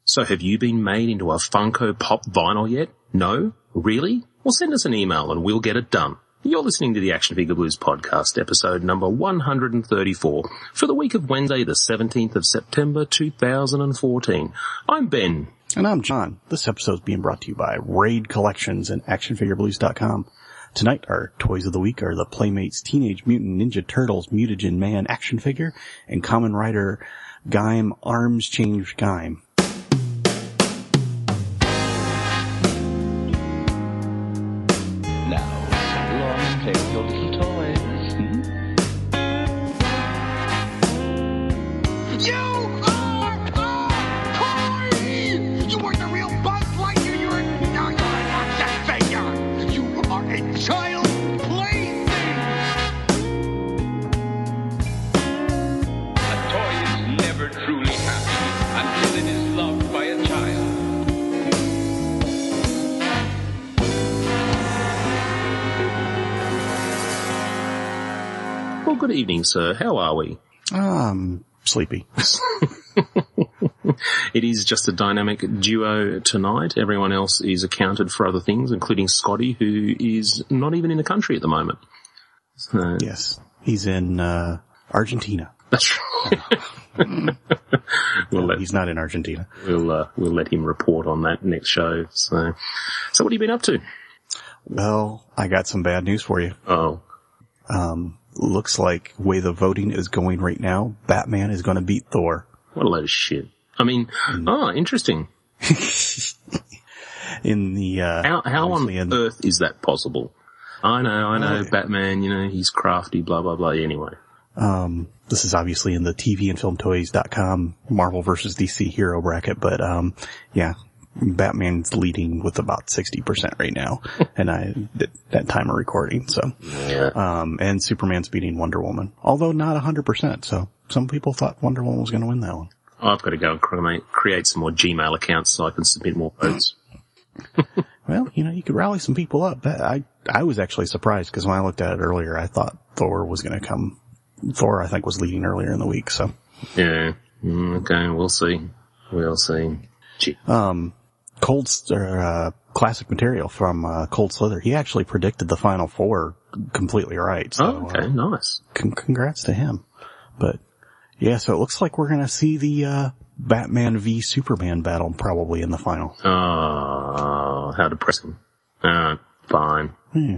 So have you been made into a Funko Pop vinyl yet? No? Really? Well, send us an email and we'll get it done. You're listening to the Action Figure Blues podcast, episode number 134, for the week of Wednesday, the 17th of September, 2014. I'm Ben. And I'm John. This episode is being brought to you by Raid Collections and ActionFigureBlues.com. Tonight, our toys of the week are the Playmates Teenage Mutant Ninja Turtles Mutagen Man action figure and Kamen Rider Gaim Arms Change Gaim. Take your little toys. You are a toy! You weren't the real Buzz Lightyear. You're an action figure. You are a child plaything. A toy is never truly happy until it is loved by a child. Well, good evening, sir. How are we? Sleepy. It is just a dynamic duo tonight. Everyone else is accounted for other things, including Scotty, who is not even in the country at the moment. So, Yes. He's in Argentina. that's right. He's not in Argentina. We'll let him report on that next show. So what have you been up to? Well, I got some bad news for you. Oh, Looks like the way the voting is going right now, Batman is going to beat Thor. what a load of shit. I mean, interesting. In the, How on earth is that possible? I know, Oh. Batman, he's crafty, blah, blah, blah. Anyway. this is obviously in the TVandFilmToys.com Marvel vs. DC hero bracket, but, yeah, Batman's leading with about 60% right now. And that time of recording, so. Yeah. And Superman's beating Wonder Woman, although not 100%. So some people thought Wonder Woman was going to win that one. I've got to go and create some more Gmail accounts so I can submit more votes. Well, you could rally some people up. I was actually surprised because when I looked at it earlier, I thought Thor was going to come. Thor, I think, was leading earlier in the week, so. Yeah. Okay, we'll see. We'll see. Gee. Classic material from Cold Slither. He actually predicted the Final Four completely right. So, Okay, nice. Congrats to him. But yeah, so it looks like we're going to see the Batman v Superman battle probably in the final. Oh, how depressing. Fine.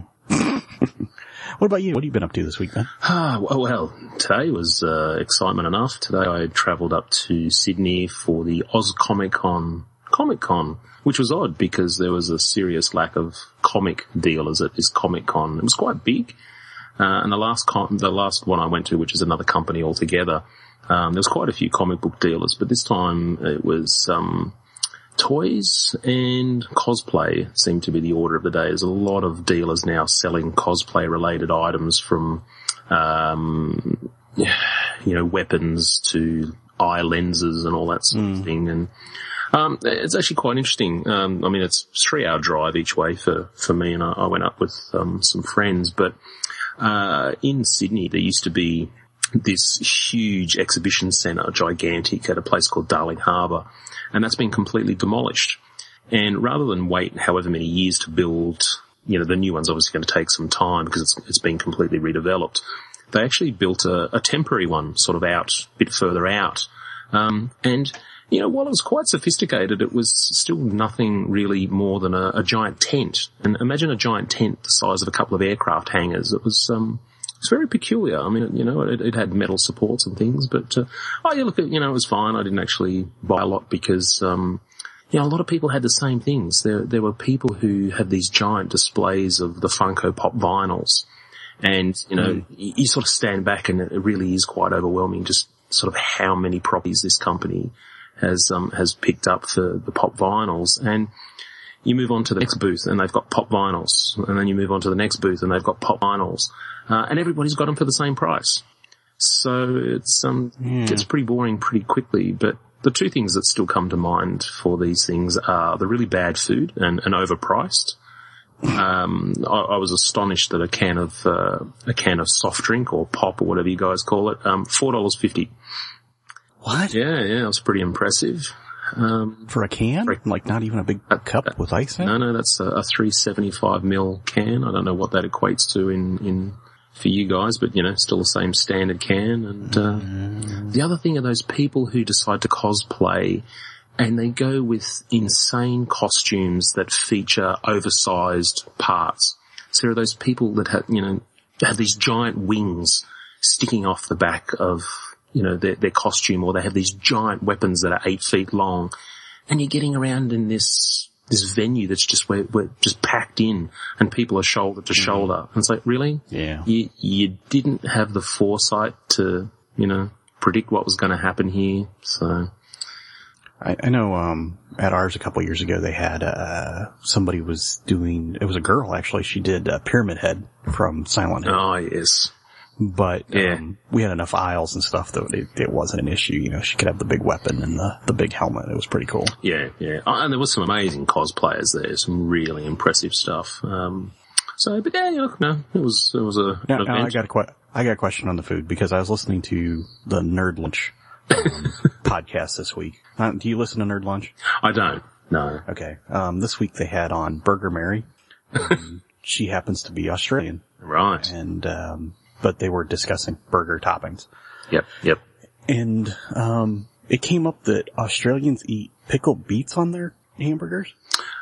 What about you? What have you been up to this week, Ben? Well, today was excitement enough. Today I travelled up to Sydney for the Oz Comic Con, which was odd because there was a serious lack of comic dealers at this Comic Con. It was quite big. And the last one I went to, which is another company altogether, there was quite a few comic book dealers, but this time it was toys and cosplay seemed to be the order of the day. There's a lot of dealers now selling cosplay-related items from, weapons to eye lenses and all that sort of thing. And it's actually quite interesting. It's a 3-hour drive each way for me, and I went up with some friends. But in Sydney, there used to be this huge exhibition centre, gigantic, at a place called Darling Harbour, and that's been completely demolished. And rather than wait however many years to build, the new one's obviously going to take some time because it's been completely redeveloped. They actually built a temporary one sort of a bit further out. While it was quite sophisticated, it was still nothing really more than a giant tent. And imagine a giant tent the size of a couple of aircraft hangars. It was very peculiar. I mean, it had metal supports and things, but, it was fine. I didn't actually buy a lot because, a lot of people had the same things. There were people who had these giant displays of the Funko Pop vinyls. And, you sort of stand back and it really is quite overwhelming just sort of how many properties this company has picked up for the pop vinyls. And you move on to the next booth and they've got pop vinyls. And then you move on to the next booth and they've got pop vinyls. And everybody's got them for the same price. So it's, gets pretty boring pretty quickly. But the two things that still come to mind for these things are the really bad food and overpriced. I was astonished that a can of soft drink or pop or whatever you guys call it, $4.50. What? Yeah, it was pretty impressive. For a can? Like not even a big cup with ice in it? No, that's a 375ml can. I don't know what that equates to in for you guys, but still the same standard can. And the other thing are those people who decide to cosplay and they go with insane costumes that feature oversized parts. So there are those people that have these giant wings sticking off the back of their costume, or they have these giant weapons that are 8 feet long, and you're getting around in this venue that's just we're just packed in, and people are shoulder to shoulder. And it's like, really? Yeah. You didn't have the foresight to, predict what was going to happen here. So I know, at ours a couple of years ago, they had, somebody was doing, it was a girl actually, she did Pyramid Head from Silent Hill. Oh, yes. But, we had enough aisles and stuff that it wasn't an issue. She could have the big weapon and the big helmet. It was pretty cool. Yeah, yeah. And there was some amazing cosplayers there, some really impressive stuff. But yeah, no, it was a Now, event. I got a question on the food because I was listening to the Nerd Lunch, podcast this week. Do you listen to Nerd Lunch? I don't, no. Okay. This week they had on Burger Mary. She happens to be Australian. Right. And, but they were discussing burger toppings. Yep. And, it came up that Australians eat pickled beets on their hamburgers.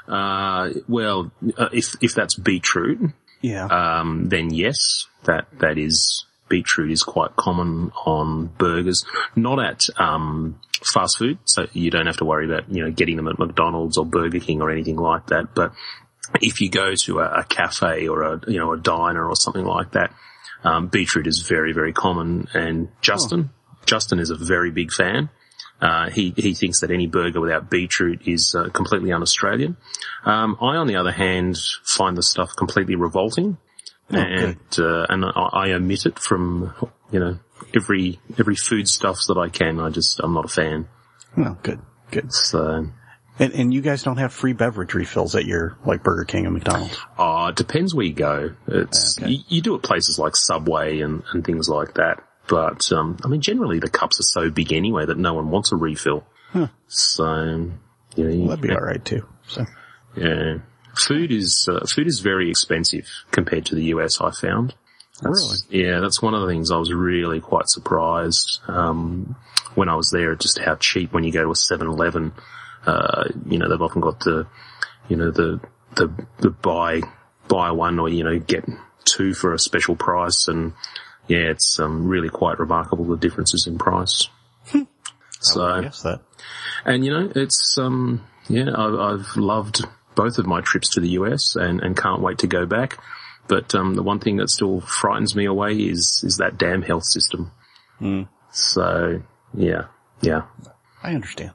Well, if that's beetroot, Yeah. then yes, that is, beetroot is quite common on burgers. Not at, fast food, so you don't have to worry about, getting them at McDonald's or Burger King or anything like that. But if you go to a cafe or a diner or something like that, beetroot is very, very common. And Justin is a very big fan. He thinks that any burger without beetroot is completely un-Australian. I, on the other hand, find the stuff completely revolting, and I omit it from every food stuffs that I can. I'm not a fan. Well, good. So, And you guys don't have free beverage refills at your, like, Burger King and McDonald's? it depends where you go. It's you do at places like Subway and things like that. But generally the cups are so big anyway that no one wants a refill. Huh. So, That'd be all right too. So. Yeah. Food is very expensive compared to the US, I found. Really? Yeah, that's one of the things I was really quite surprised, when I was there, just how cheap when you go to a 7-Eleven, they've often got the buy one or, get two for a special price. And yeah, it's, really quite remarkable, the differences in price. So, I guess that. and it's, I've loved both of my trips to the US and can't wait to go back. But, the one thing that still frightens me away is that damn health system. Mm. So, yeah. I understand.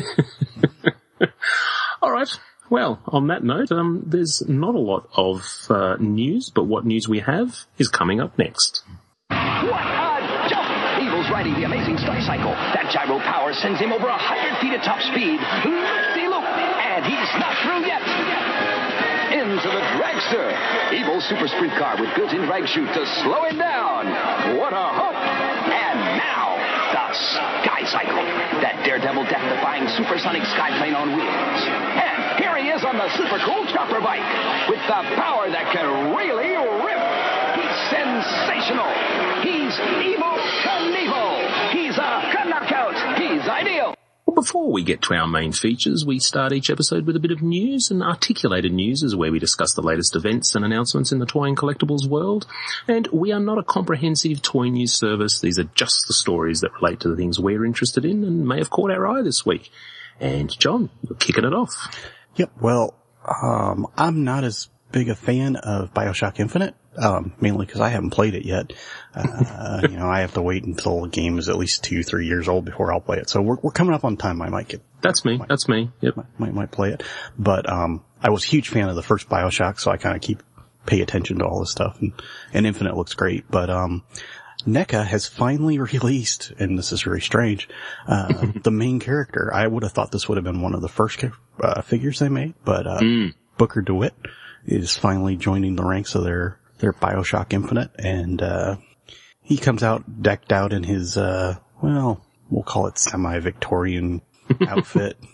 All right. Well, on that note, there's not a lot of, news, but what news we have is coming up next. What a jump! Evil's riding the amazing Sky-Cycle. That gyro power sends him over 100 feet at top speed. Loop-de-loop! And he's not through yet! Into the dragster. Evil super sprint car with built-in drag chute to slow him down. What a hook! And now, the Sky-Cycle. That daredevil death-defying supersonic skyplane on wheels. And here he is on the super cool chopper bike with the power that can really rip. He's sensational. He's Evel Knievel. He's a knockout. He's ideal. Well, before we get to our main features, we start each episode with a bit of news, and articulated news is where we discuss the latest events and announcements in the toy and collectibles world. And we are not a comprehensive toy news service. These are just the stories that relate to the things we're interested in and may have caught our eye this week. And John, you're kicking it off. Yep. Well, I'm not as big a fan of BioShock Infinite, mainly because I haven't played it yet. I have to wait until the game is at least 2-3 years old before I'll play it. So we're coming up on time. I might get. That's me. Yep. Might play it. But, I was a huge fan of the first BioShock, so I kind of pay attention to all this stuff, and Infinite looks great. But, NECA has finally released, and this is very strange, the main character. I would have thought this would have been one of the first figures they made, but Booker DeWitt is finally joining the ranks of their BioShock Infinite, and he comes out decked out in his we'll call it semi-Victorian outfit.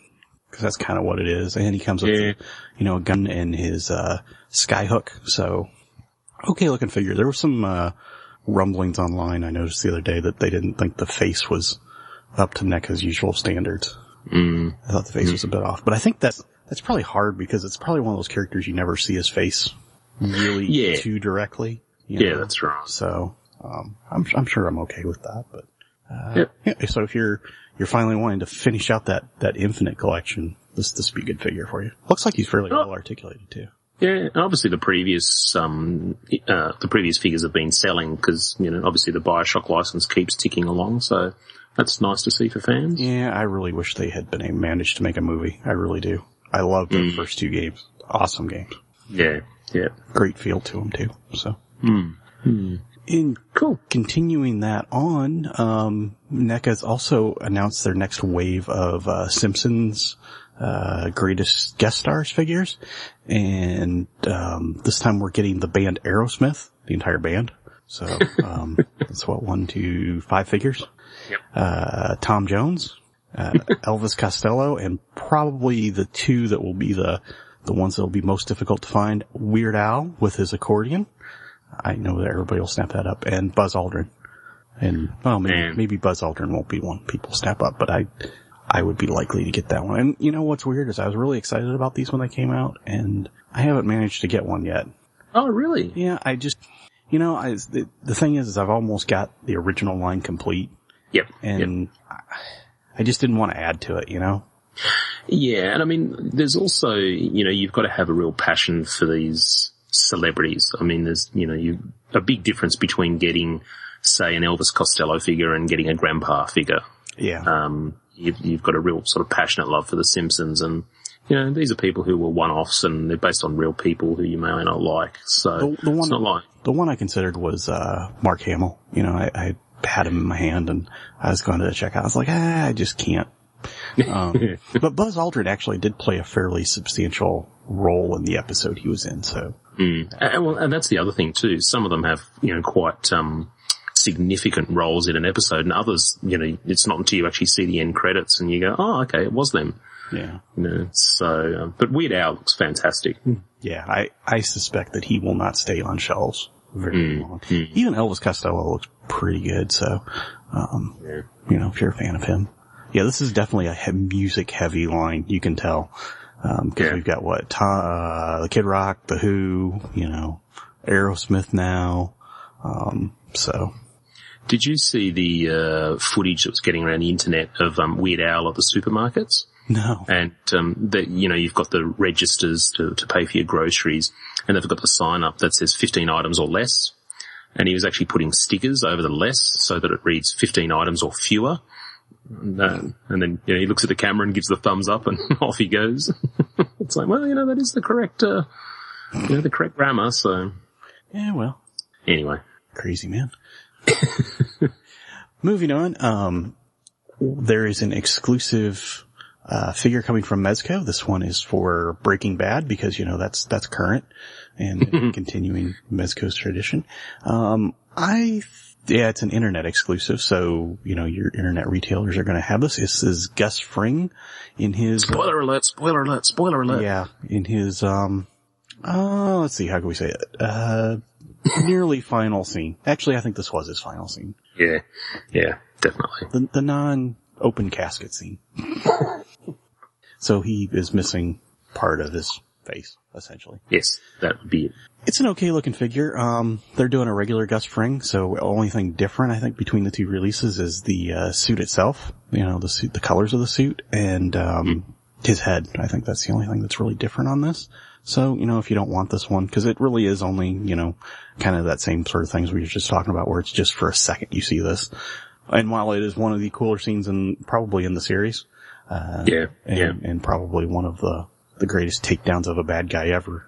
Because that's kind of what it is. And he comes with, a gun and his, skyhook. So, okay looking figure. There were some, rumblings online. I noticed the other day that they didn't think the face was up to NECA's usual standards. I thought the face was a bit off. But I think that's probably hard because it's probably one of those characters you never see his face really too directly. Yeah, that's right. So, I'm sure I'm okay with that, but, so if you're finally wanting to finish out that Infinite collection, this would be a good figure for you. Looks like he's fairly well articulated too. Yeah, and obviously the previous figures have been selling because, obviously the BioShock license keeps ticking along, so that's nice to see for fans. Yeah, I really wish they had managed to make a movie. I really do. I loved the first 2 games. Awesome games. Yeah. Great feel to them too, so. Cool. Continuing that on, NECA's also announced their next wave of, Simpsons, greatest guest stars figures. And, this time we're getting the band Aerosmith, the entire band. So, that's 1, 2, 5 figures. Yep. Tom Jones, Elvis Costello, and probably the 2 that will be the ones that will be most difficult to find, Weird Al with his accordion. I know that everybody will snap that up, and Buzz Aldrin. And, maybe Buzz Aldrin won't be one people snap up, but I would be likely to get that one. And you know what's weird is I was really excited about these when they came out, and I haven't managed to get one yet. Oh, really? Yeah, I just, the thing is I've almost got the original line complete. Yep. And I just didn't want to add to it, Yeah, and I mean, there's also, you've got to have a real passion for these celebrities. I mean, there's, a big difference between getting, say, an Elvis Costello figure and getting a grandpa figure. Yeah. You've got a real sort of passionate love for The Simpsons, and, these are people who were one-offs and they're based on real people who you may or not like. So it's not like... The one I considered was, Mark Hamill. I had him in my hand and I was going to check out. I was like, I just can't. But Buzz Aldrin actually did play a fairly substantial role in the episode he was in, so. And that's the other thing too. Some of them have, quite, significant roles in an episode, and others, it's not until you actually see the end credits and you go, oh, okay, it was them. Yeah. So, but Weird Al looks fantastic. Yeah, I suspect that he will not stay on shelves very long. Even Elvis Costello looks pretty good, so, if you're a fan of him. Yeah, this is definitely a music-heavy line, you can tell. Because we've got the Kid Rock, The Who, Aerosmith now. So. Did you see the footage that was getting around the internet of Weird Al at the supermarkets? No. And you've got the registers to pay for your groceries, and they've got the sign up that says 15 items or less. And he was actually putting stickers over the less so that it reads 15 items or fewer. And then he looks at the camera and gives the thumbs up, and off he goes. It's like, well, that is the correct, the correct grammar. So, yeah, well, anyway, crazy man. Moving on, there is an exclusive figure coming from Mezco. This one is for Breaking Bad because that's current and continuing Mezco's tradition. It's an internet exclusive, so, your internet retailers are gonna have this. This is Gus Fring in his... Spoiler alert. Yeah, in his, let's see, how can we say it? Nearly final scene. Actually, I think this was his final scene. Yeah, definitely. The non-open casket scene. So he is missing part of his face, essentially. Yes, that would be it. It's an okay looking figure. They're doing a regular Gus Fring, so the only thing different, I think, between the 2 releases is the, suit itself. The suit, the colors of the suit, and, his head. I think that's the only thing that's really different on this. So, if you don't want this one, cause it really is only, kind of that same sort of things we were just talking about where it's just for a second you see this. And while it is one of the cooler scenes probably in the series, and probably one of the greatest takedowns of a bad guy ever,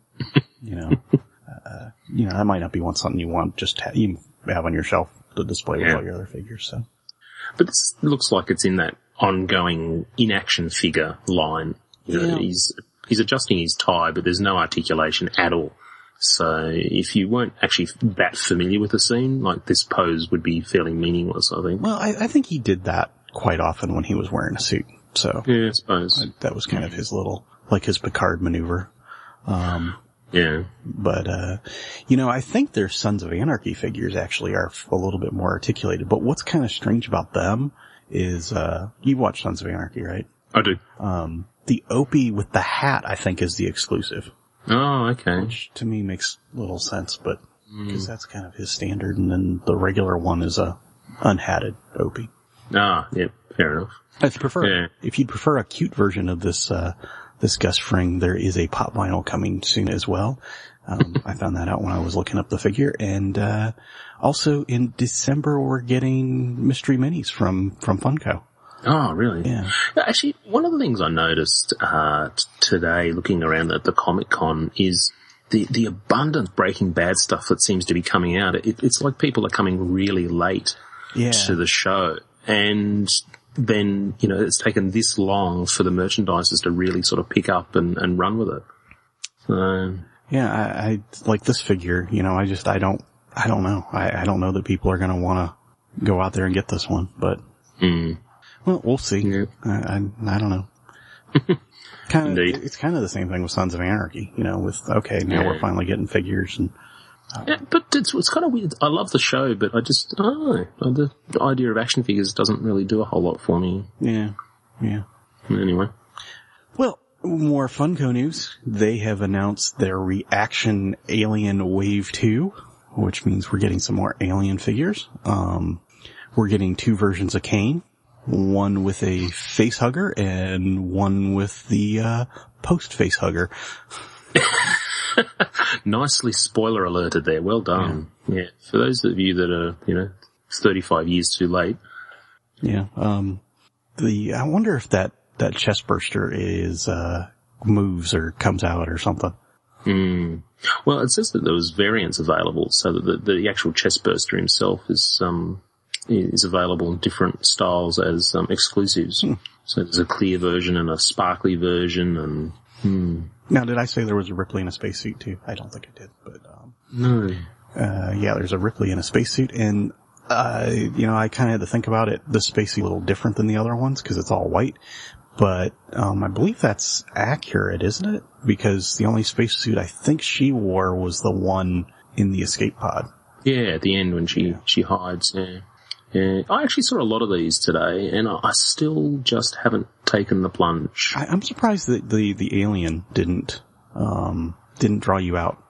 that might not be something you want just you have on your shelf to display with all your other figures, so. But this looks like it's in that ongoing in-action figure line. He's adjusting his tie, but there's no articulation at all. So if you weren't actually that familiar with the scene, like this pose would be fairly meaningless, I think. Well, I think he did that quite often when he was wearing a suit. So Yeah, I suppose. that was kind of his little, like his Picard maneuver. Yeah. But, I think their Sons of Anarchy figures actually are a little bit more articulated. But what's kind of strange about them is, you watch Sons of Anarchy, right? I do. The Opie with the hat, I think, is the exclusive. Oh, okay. Which to me makes little sense, but, because that's kind of his standard, and then the regular one is a unhatted Opie. Ah, yeah, fair enough. If you'd prefer a cute version of this Gus Fring, there is a pop vinyl coming soon as well. I found that out when I was looking up the figure. And, also in December, we're getting mystery minis from Funko. Oh, really? Yeah. Actually, one of the things I noticed, today looking around at the Comic-Con is the abundant Breaking Bad stuff that seems to be coming out. It's like people are coming really late to the show. And then, it's taken this long for the merchandisers to really sort of pick up and run with it. So. Yeah, I like this figure, I don't know. I don't know that people are going to want to go out there and get this one, but, well, we'll see. Yeah. I don't know. It's kind of the same thing with Sons of Anarchy, now we're finally getting figures and, yeah, but it's kind of weird. I love the show, but I don't know. The idea of action figures doesn't really do a whole lot for me. Yeah. Anyway. Well, more Funko news. They have announced their Reaction Alien Wave 2, which means we're getting some more Alien figures. We're getting 2 versions of Kane. One with a face hugger and one with the, post-face hugger. Nicely spoiler alerted there. Well done. Yeah. For those of you that are, 35 years too late. Yeah. I wonder if that chest burster is, moves or comes out or something. Well, it says that there was variants available, so that the actual chest burster himself is available in different styles as, exclusives. So there's a clear version and a sparkly version and, Now, did I say there was a Ripley in a spacesuit too? I don't think I did, but, no. Yeah, there's a Ripley in a spacesuit, and, I kind of had to think about it. The spacesuit is a little different than the other ones because it's all white, but, I believe that's accurate, isn't it? Because the only spacesuit I think she wore was the one in the escape pod. Yeah, at the end when she hides, yeah. Yeah, I actually saw a lot of these today, and I still just haven't taken the plunge. I'm surprised that the Alien didn't draw you out.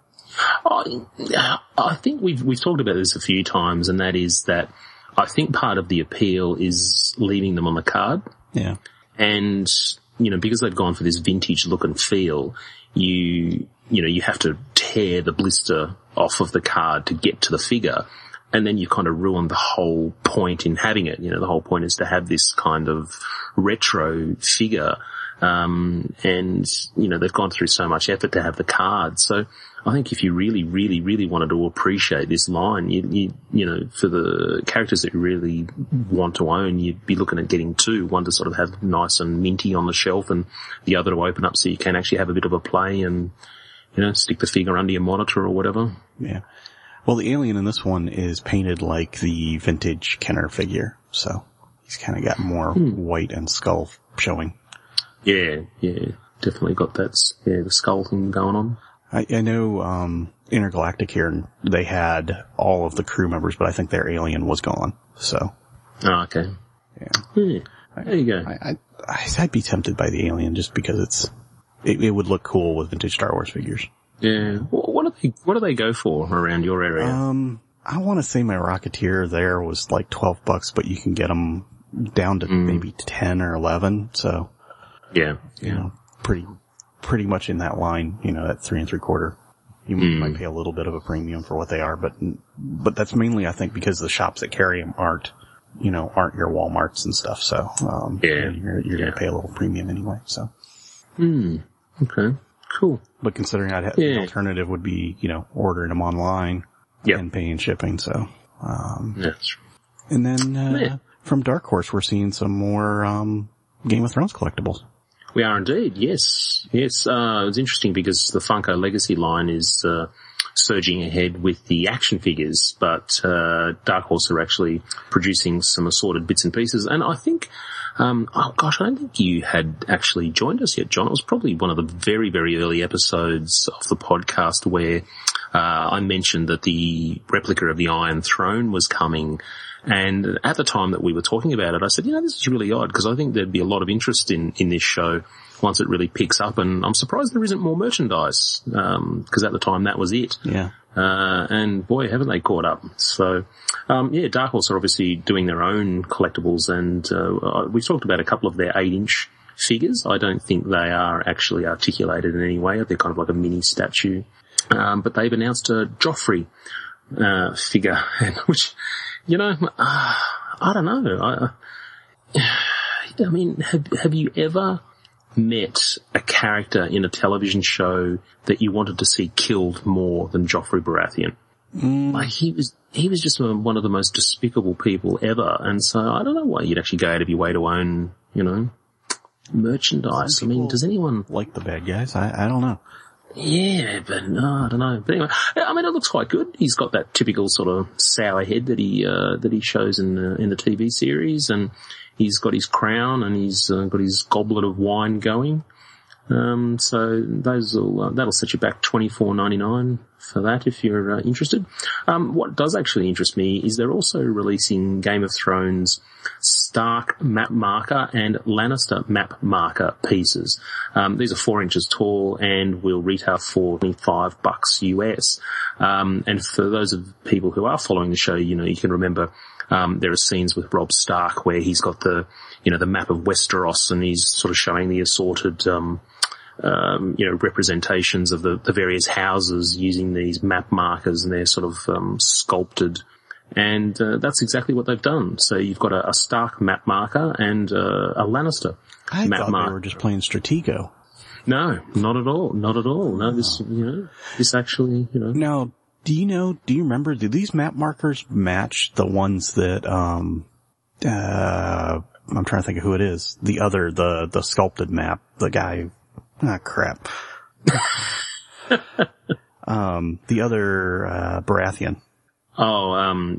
I think we've talked about this a few times, and that is that I think part of the appeal is leaving them on the card. Yeah. And, because they've gone for this vintage look and feel, you have to tear the blister off of the card to get to the figure. And then you've kind of ruined the whole point in having it. The whole point is to have this kind of retro figure. And, they've gone through so much effort to have the card. So I think if you really, really, really wanted to appreciate this line, you for the characters that you really want to own, you'd be looking at getting 2. One to sort of have nice and minty on the shelf and the other to open up so you can actually have a bit of a play and, stick the figure under your monitor or whatever. Yeah. Well, the Alien in this one is painted like the vintage Kenner figure, so he's kind of got more white and skull showing. Yeah, definitely got that, the skull thing going on. I know, Intergalactic here, they had all of the crew members, but I think their Alien was gone, so. Oh, okay. Yeah. There you go. I'd be tempted by the Alien just because it would look cool with vintage Star Wars figures. Yeah. What do they go for around your area? I want to say my Rocketeer there was like $12, but you can get them down to maybe 10 or 11. So, yeah, pretty much in that line, at 3 3/4. You might pay a little bit of a premium for what they are, but that's mainly, I think, because the shops that carry them aren't your Walmarts and stuff. So, you're going to pay a little premium anyway. So, okay. Cool. But considering the alternative would be, ordering them online and paying shipping, so. That's true. And then, from Dark Horse, we're seeing some more, Game of Thrones collectibles. We are indeed, yes. Yes, it's interesting because the Funko Legacy line is, surging ahead with the action figures, but, Dark Horse are actually producing some assorted bits and pieces. And I think, Oh gosh, I don't think you had actually joined us yet, John. It was probably one of the very, very early episodes of the podcast where I mentioned that the replica of the Iron Throne was coming. And at the time that we were talking about it, I said, this is really odd because I think there'd be a lot of interest in this show once it really picks up. And I'm surprised there isn't more merchandise, because at the time that was it. Yeah. And boy, haven't they caught up. So, Dark Horse are obviously doing their own collectibles, and we've talked about a couple of their 8-inch figures. I don't think they are actually articulated in any way. They're kind of like a mini statue. But they've announced a Joffrey figure, which, I don't know. I mean, have you ever met a character in a television show that you wanted to see killed more than Joffrey Baratheon? Like, he was just one of the most despicable people ever, and so I don't know why you'd actually go out of your way to own, merchandise. I mean, does anyone like the bad guys? I don't know. Yeah, but no, I don't know. But anyway, I mean, it looks quite good. He's got that typical sort of sour head that he shows in the TV series, and he's got his crown and he's got his goblet of wine going. So that'll set you back $24.99 for that if you're interested. What does actually interest me is they're also releasing Game of Thrones Stark map marker and Lannister map marker pieces. These are 4 inches tall and will retail for $25 US. And for those of people who are following the show, you can remember there are scenes with Robb Stark where he's got the map of Westeros, and he's sort of showing the assorted representations of the various houses using these map markers, and they're sort of sculpted. And that's exactly what they've done. So you've got a Stark map marker and a Lannister map marker. They were just playing Stratego. No, not at all. Not at all. No, this actually, Now, do you remember, do these map markers match the ones that, I'm trying to think of who it is. The sculpted map, the guy, crap. The other, Baratheon. Oh,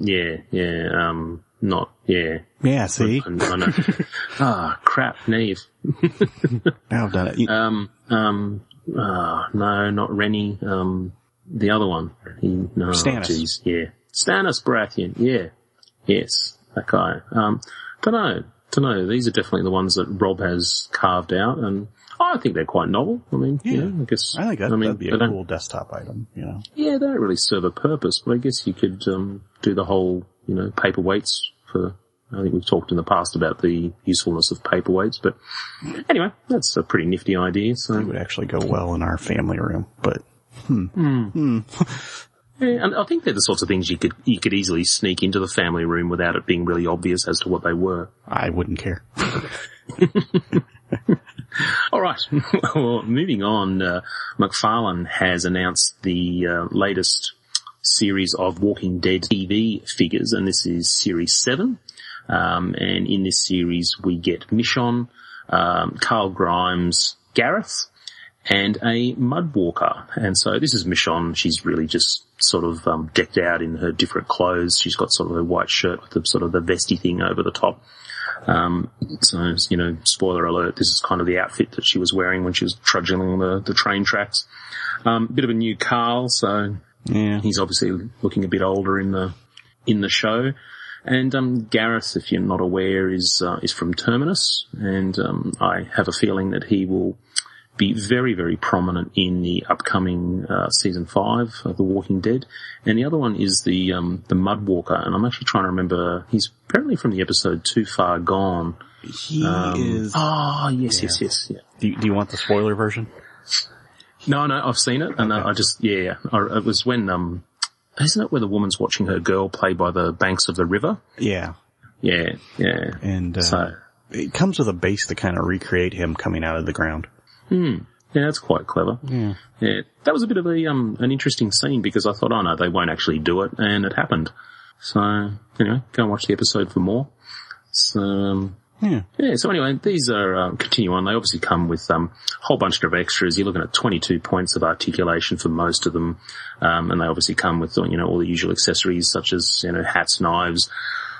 Yeah, see? I know. Crap, Neve. Now I've done it. No, not Rennie. The other one. Stannis. Geez, yeah. Stannis Baratheon, yeah. Yes, that guy. Don't know. These are definitely the ones that Rob has carved out, and I think they're quite novel. I mean, I guess. I think that'd be a cool desktop item, Yeah, they don't really serve a purpose, but I guess you could, do the whole, paperweights for, I think we've talked in the past about the usefulness of paperweights, but anyway, that's a pretty nifty idea, so. It would actually go well in our family room, but, Yeah, and I think they're the sorts of things you could easily sneak into the family room without it being really obvious as to what they were. I wouldn't care. All right. Well, moving on, McFarlane has announced the latest series of Walking Dead TV figures, and this is Series 7. And in this series, we get Michonne, Carl Grimes, Gareth, and a Mudwalker. And so this is Michonne. She's really just sort of decked out in her different clothes. She's got sort of a white shirt with the sort of the vesty thing over the top. So, spoiler alert, this is kind of the outfit that she was wearing when she was trudging along the train tracks. Bit of a new Carl, so Yeah. He's obviously looking a bit older in the show. And Gareth, if you're not aware, is from Terminus, and I have a feeling that he will be very, very prominent in the upcoming season 5 of The Walking Dead. And the other one is the Mudwalker, and I'm actually trying to remember. He's apparently from the episode Too Far Gone. He is. Oh, yes. Yeah. Do you want the spoiler version? No, I've seen it, and it was when isn't it where the woman's watching her girl play by the banks of the river? Yeah. Yeah. And So it comes with a base to kind of recreate him coming out of the ground. yeah, that's quite clever. Yeah. Yeah, that was a bit of an interesting scene because I thought, oh no, they won't actually do it, and it happened. So anyway, go and watch the episode for more. So so anyway, these are continue on. They obviously come with a whole bunch of extras. You're looking at 22 points of articulation for most of them, and they obviously come with all the usual accessories such as hats, knives,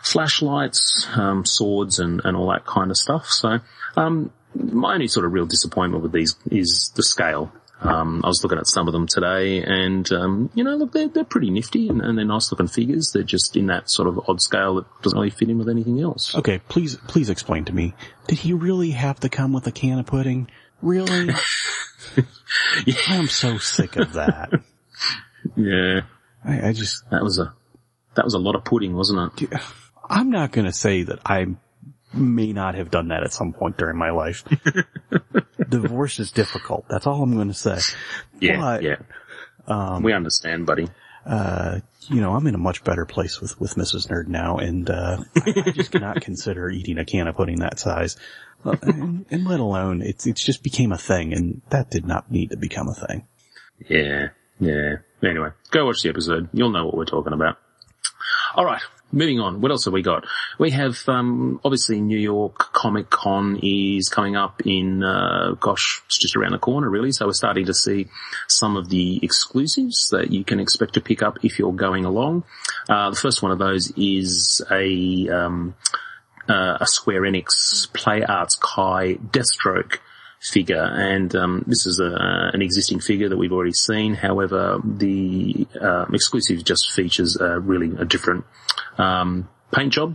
flashlights, swords and all that kind of stuff. So, my only sort of real disappointment with these is the scale. I was looking at some of them today and, look, they're pretty nifty and they're nice looking figures. They're just in that sort of odd scale that doesn't really fit in with anything else. Okay, please explain to me. Did he really have to come with a can of pudding? Really? Yeah. I'm so sick of that. Yeah. I just... That was a lot of pudding, wasn't it? I'm not going to say that I may not have done that at some point during my life. Divorce is difficult. That's all I'm going to say. Yeah, but, we understand, buddy. I'm in a much better place with Mrs. Nerd now, and I just cannot consider eating a can of pudding that size. And let alone, it's just became a thing, and that did not need to become a thing. Yeah. Anyway, go watch the episode. You'll know what we're talking about. All right, moving on. What else have we got? We have, obviously New York Comic Con is coming up in, it's just around the corner really. So we're starting to see some of the exclusives that you can expect to pick up if you're going along. The first one of those is a Square Enix Play Arts Kai Deathstroke figure, and this is an existing figure that we've already seen. However, the exclusive just features really a different paint job.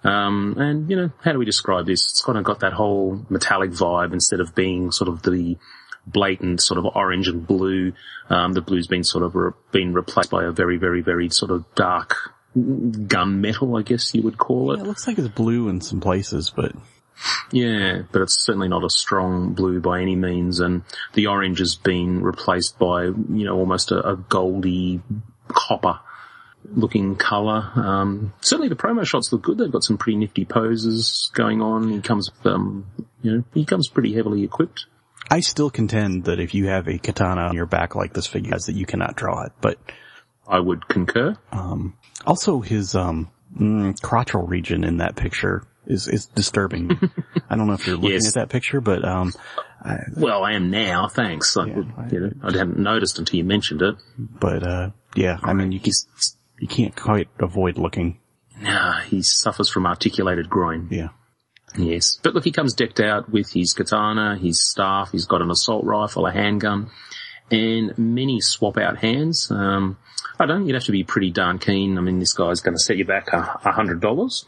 And how do we describe this? It's kind of got that whole metallic vibe instead of being sort of the blatant sort of orange and blue. The blue's been sort of been replaced by a very, very, very sort of dark gunmetal, I guess you would call it. Yeah, it looks like it's blue in some places, but... Yeah, but it's certainly not a strong blue by any means, and the orange has been replaced by, almost a goldy copper looking colour. Certainly the promo shots look good. They've got some pretty nifty poses going on. He comes, he comes pretty heavily equipped. I still contend that if you have a katana on your back like this figure has, that you cannot draw it, but... I would concur. Also his, crotchal region in that picture is disturbing. I don't know if you're looking at that picture, but, well, I am now, thanks. I hadn't noticed until you mentioned it. But, I mean, you can't quite avoid looking. Nah, he suffers from articulated groin. Yeah. Yes. But look, he comes decked out with his katana, his staff, he's got an assault rifle, a handgun, and many swap out hands. I don't know, you'd have to be pretty darn keen. I mean, this guy's going to set you back $100.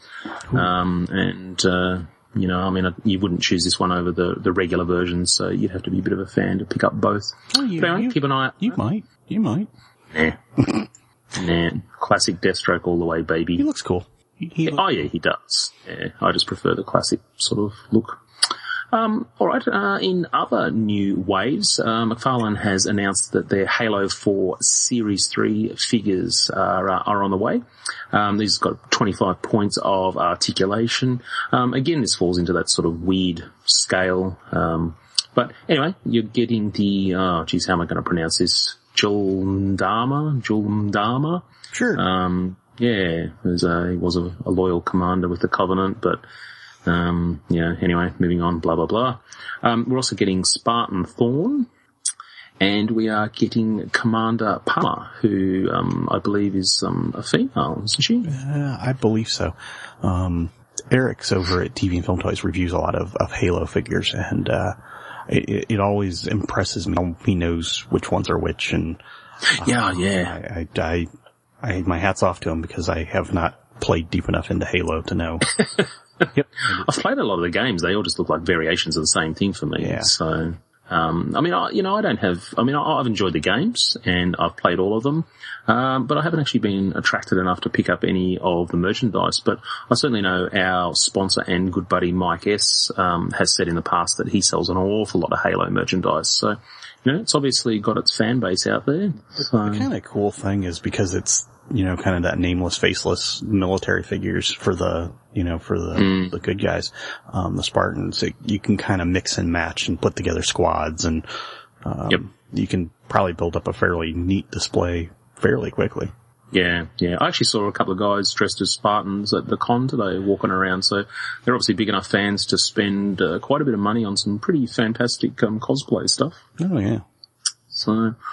You wouldn't choose this one over the regular version, so you'd have to be a bit of a fan to pick up both. Oh, but anyway, keep an eye out. You might. Nah. Classic Deathstroke all the way, baby. He looks cool. He does. Yeah, I just prefer the classic sort of look. All right. In other new waves, McFarlane has announced that their Halo 4 Series 3 figures are on the way. These got 25 points of articulation. Again, this falls into that sort of weird scale. But anyway, you're getting the, how am I going to pronounce this? Jul'Mdama? Sure. He was a loyal commander with the Covenant, but anyway, moving on, blah, blah, blah. We're also getting Spartan Thorn, and we are getting Commander Palmer, who, I believe is, a female, isn't she? I believe so. Eric's over at TV and Film Toys reviews a lot of Halo figures, and, it always impresses me how he knows which ones are which, and, I my hat's off to him because I have not played deep enough into Halo to know. Yep. I've played a lot of the games. They all just look like variations of the same thing for me. Yeah. So, I've enjoyed the games and I've played all of them. But I haven't actually been attracted enough to pick up any of the merchandise. But I certainly know our sponsor and good buddy Mike S, has said in the past that he sells an awful lot of Halo merchandise. So, it's obviously got its fan base out there. So. The kind of cool thing is because it's, kind of that nameless, faceless military figures for the good guys, the Spartans. You can kind of mix and match and put together squads, and you can probably build up a fairly neat display fairly quickly. Yeah. I actually saw a couple of guys dressed as Spartans at the con today walking around, so they're obviously big enough fans to spend quite a bit of money on some pretty fantastic cosplay stuff. Oh, yeah. So,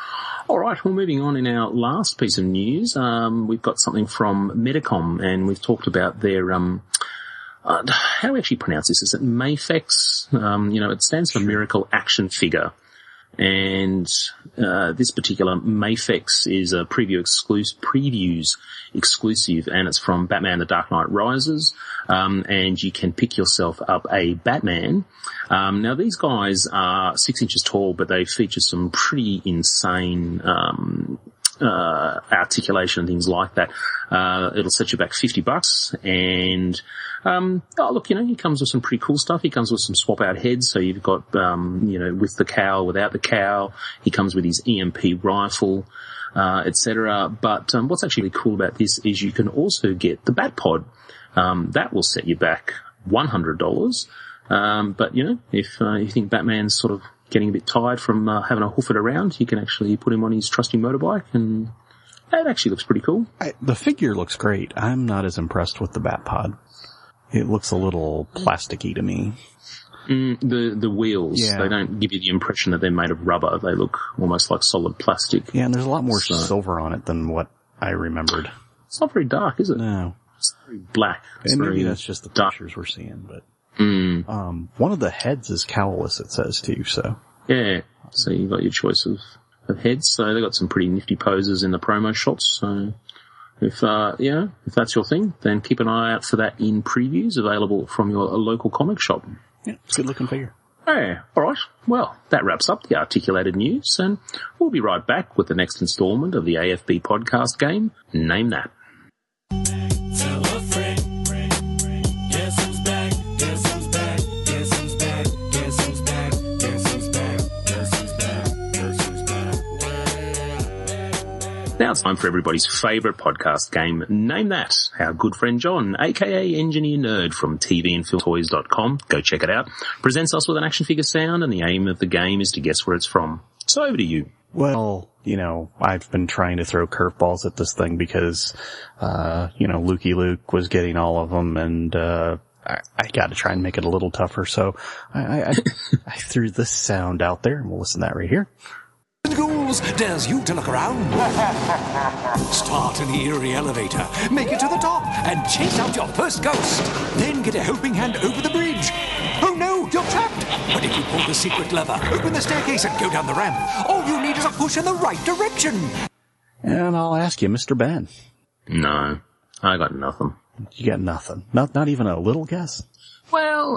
All right, well, moving on in our last piece of news, we've got something from Medicom, and we've talked about their, how do we actually pronounce this? Is it Mafex? It stands for Miracle Action Figure. And this particular Mafex is a previews exclusive, and it's from Batman The Dark Knight Rises, and you can pick yourself up a Batman. Now these guys are 6 inches tall, but they feature some pretty insane articulation and things like that. It'll set you back $50, and he comes with some pretty cool stuff. He comes with some swap out heads, so you've got with the cowl, without the cowl. He comes with his EMP rifle, etc. But what's actually cool about this is you can also get the Bat Pod. That will set you back $100. But if you think Batman's sort of getting a bit tired from having to hoof it around, you can actually put him on his trusty motorbike, and it actually looks pretty cool. The figure looks great. I'm not as impressed with the Bat Pod. It looks a little plasticky to me. The wheels, Yeah. They don't give you the impression that they're made of rubber. They look almost like solid plastic. Yeah, and there's a lot more silver on it than what I remembered. It's not very dark, is it? No. It's very black. It's And very maybe that's just the dark. pictures we're seeing, but one of the heads is cowless, it says too, so. Yeah, so you've got your choice of heads. So they've got some pretty nifty poses in the promo shots. So if that's your thing, then keep an eye out for that in previews available from your local comic shop. Yeah, it's a good looking figure. Yeah, alright. Well, that wraps up the articulated news, and we'll be right back with the next installment of the AFB podcast game, Name That. Tell a friend, guess who's back, guess who's back, guess who's back, guess who's back, guess who's back, guess who's back, guess who's back. Now it's time for everybody's favourite podcast game, Name That. Our good friend John, aka Engineer Nerd from tvandfilmtoys.com, go check it out, presents us with an action figure sound, and the aim of the game is to guess where it's from. So over to you. Well, I've been trying to throw curveballs at this thing because, Lukey Luke was getting all of them, and I got to try and make it a little tougher. So I threw this sound out there, and we'll listen to that right here. Ghouls dares you to look around. Start an eerie elevator, make it to the top, and chase out your first ghost. Then get a helping hand over the bridge. Oh no, you're trapped! But if you pull the secret lever, open the staircase, and go down the ramp, all you need is a push in the right direction. And I'll ask you, Mr. Ben, No, I got nothing. you got nothing. Not even a little guess? Well,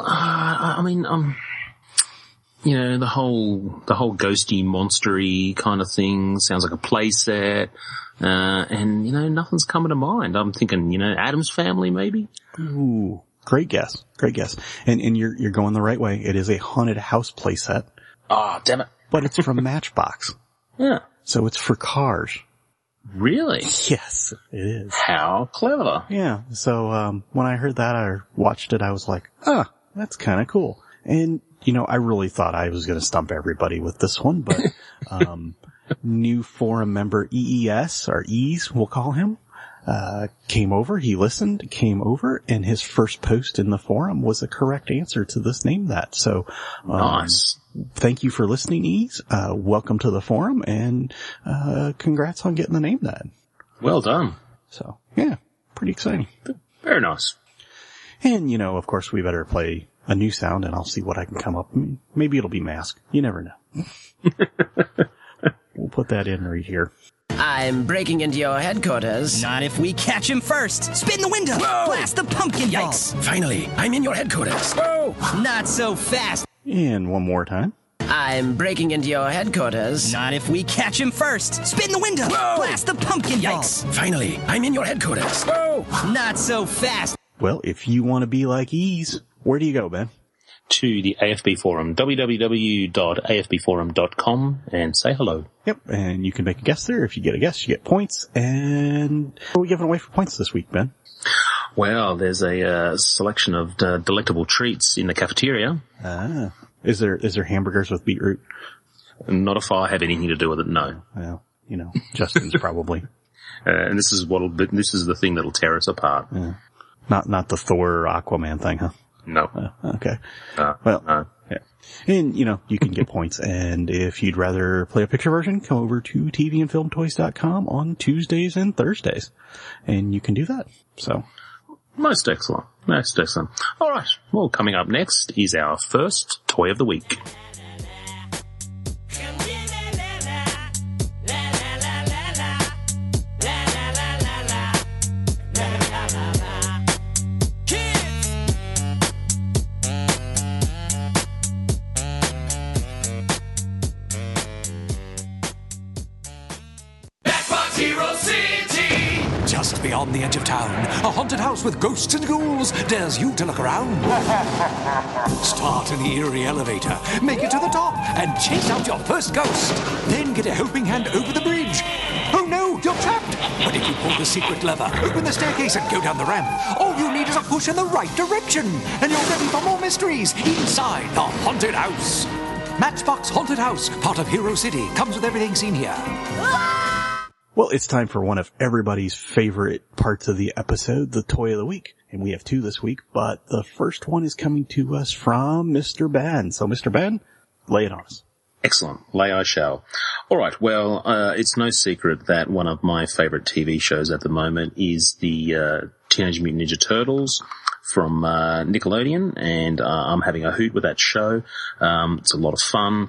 the whole ghosty, monstery kind of thing sounds like a play set, and nothing's coming to mind. I'm thinking, Addams Family maybe. Ooh, great guess. And you're going the right way. It is a haunted house playset, Ah, damn it. but it's from Matchbox. Yeah. So it's for cars. Really? Yes, it is. How clever. Yeah. So, when I heard that, I watched it, I was like, that's kind of cool. And, I really thought I was going to stump everybody with this one, but, new forum member EES, or Ease, we'll call him, came over, he listened, came over, and his first post in the forum was a correct answer to this Name That. So, Nice. thank you for listening, Ease. Welcome to the forum, and, congrats on getting the Name That. Well done. So, yeah, pretty exciting. Very nice. And, of course, we better play a new sound, and I'll see what I can come up. Maybe it'll be Mask. You never know. We'll put that in right here. I'm breaking into your headquarters. Not if we catch him first. Spin the window. Blast the pumpkin Yikes. balls. Finally, I'm in your headquarters. Whoa! Not so fast. And one more time. I'm breaking into your headquarters. Not if we catch him first. Spin the window. Blast the pumpkin balls. Yikes! Finally, I'm in your headquarters. Whoa! Not so fast. Well, if you want to be like Ease, where do you go, Ben? To the AFB forum, www.afbforum.com, and say hello. Yep, and you can make a guess there. If you get a guess, you get points. And what are we giving away for points this week, Ben? Well, there's a selection of delectable treats in the cafeteria. Is there hamburgers with beetroot? Not if I have anything to do with it, no. Well, Justin's probably. And this is the thing that'll tear us apart. Yeah. Not the Thor or Aquaman thing, huh? No. Okay. Well, yeah. And, you can get points. And if you'd rather play a picture version, come over to tvandfilmtoys.com on Tuesdays and Thursdays. And you can do that. So. Most excellent. Most excellent. All right. Well, coming up next is our first Toy of the Week. Just beyond the edge of town, a haunted house with ghosts and ghouls dares you to look around. Start in the eerie elevator, make it to the top, and chase out your first ghost. Then get a helping hand over the bridge. Oh no, you're trapped! But if you pull the secret lever, open the staircase, and go down the ramp, all you need is a push in the right direction, and you're ready for more mysteries inside the haunted house. Matchbox Haunted House, part of Hero City, comes with everything seen here. Well, it's time for one of everybody's favorite parts of the episode, the Toy of the Week. And we have two this week, but the first one is coming to us from Mr. Ben. So, Mr. Ben, lay it on us. Excellent. Lay I shall. All right. Well, it's no secret that one of my favorite TV shows at the moment is the Teenage Mutant Ninja Turtles from Nickelodeon, and I'm having a hoot with that show. It's a lot of fun.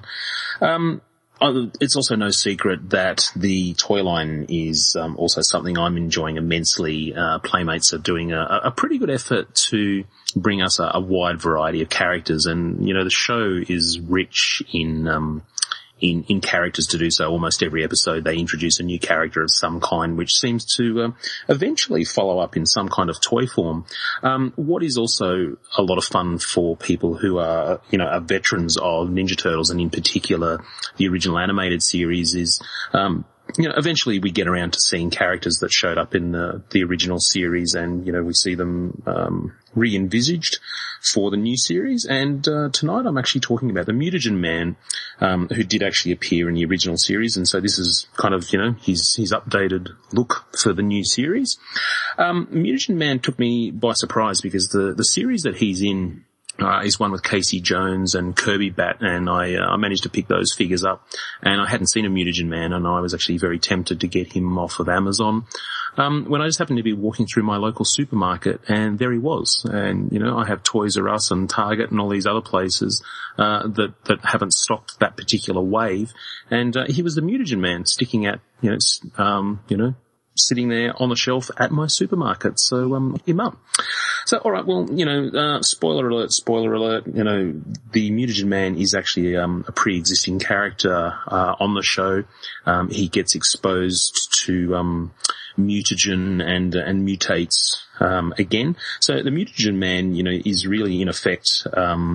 It's also no secret that the toy line is also something I'm enjoying immensely. Playmates are doing a pretty good effort to bring us a wide variety of characters, and the show is rich in characters to do so. Almost every episode they introduce a new character of some kind, which seems to eventually follow up in some kind of toy form. What is also a lot of fun for people who are veterans of Ninja Turtles, and in particular the original animated series, is eventually we get around to seeing characters that showed up in the original series, and we see them re-envisaged for the new series. And tonight I'm actually talking about the Mutagen Man, who did actually appear in the original series, and so this is kind of his updated look for the new series. Mutagen Man took me by surprise because the series that he's in is one with Casey Jones and Kirby Bat, and I managed to pick those figures up, and I hadn't seen a Mutagen Man, and I was actually very tempted to get him off of Amazon. When I just happened to be walking through my local supermarket, and there he was. And, I have Toys R Us and Target and all these other places, that haven't stocked that particular wave. And, he was the Mutagen Man sticking at, sitting there on the shelf at my supermarket. So, look him up. So, all right, well, spoiler alert, the Mutagen Man is actually a pre-existing character on the show. He gets exposed to mutagen and mutates again. So the Mutagen Man, is really in effect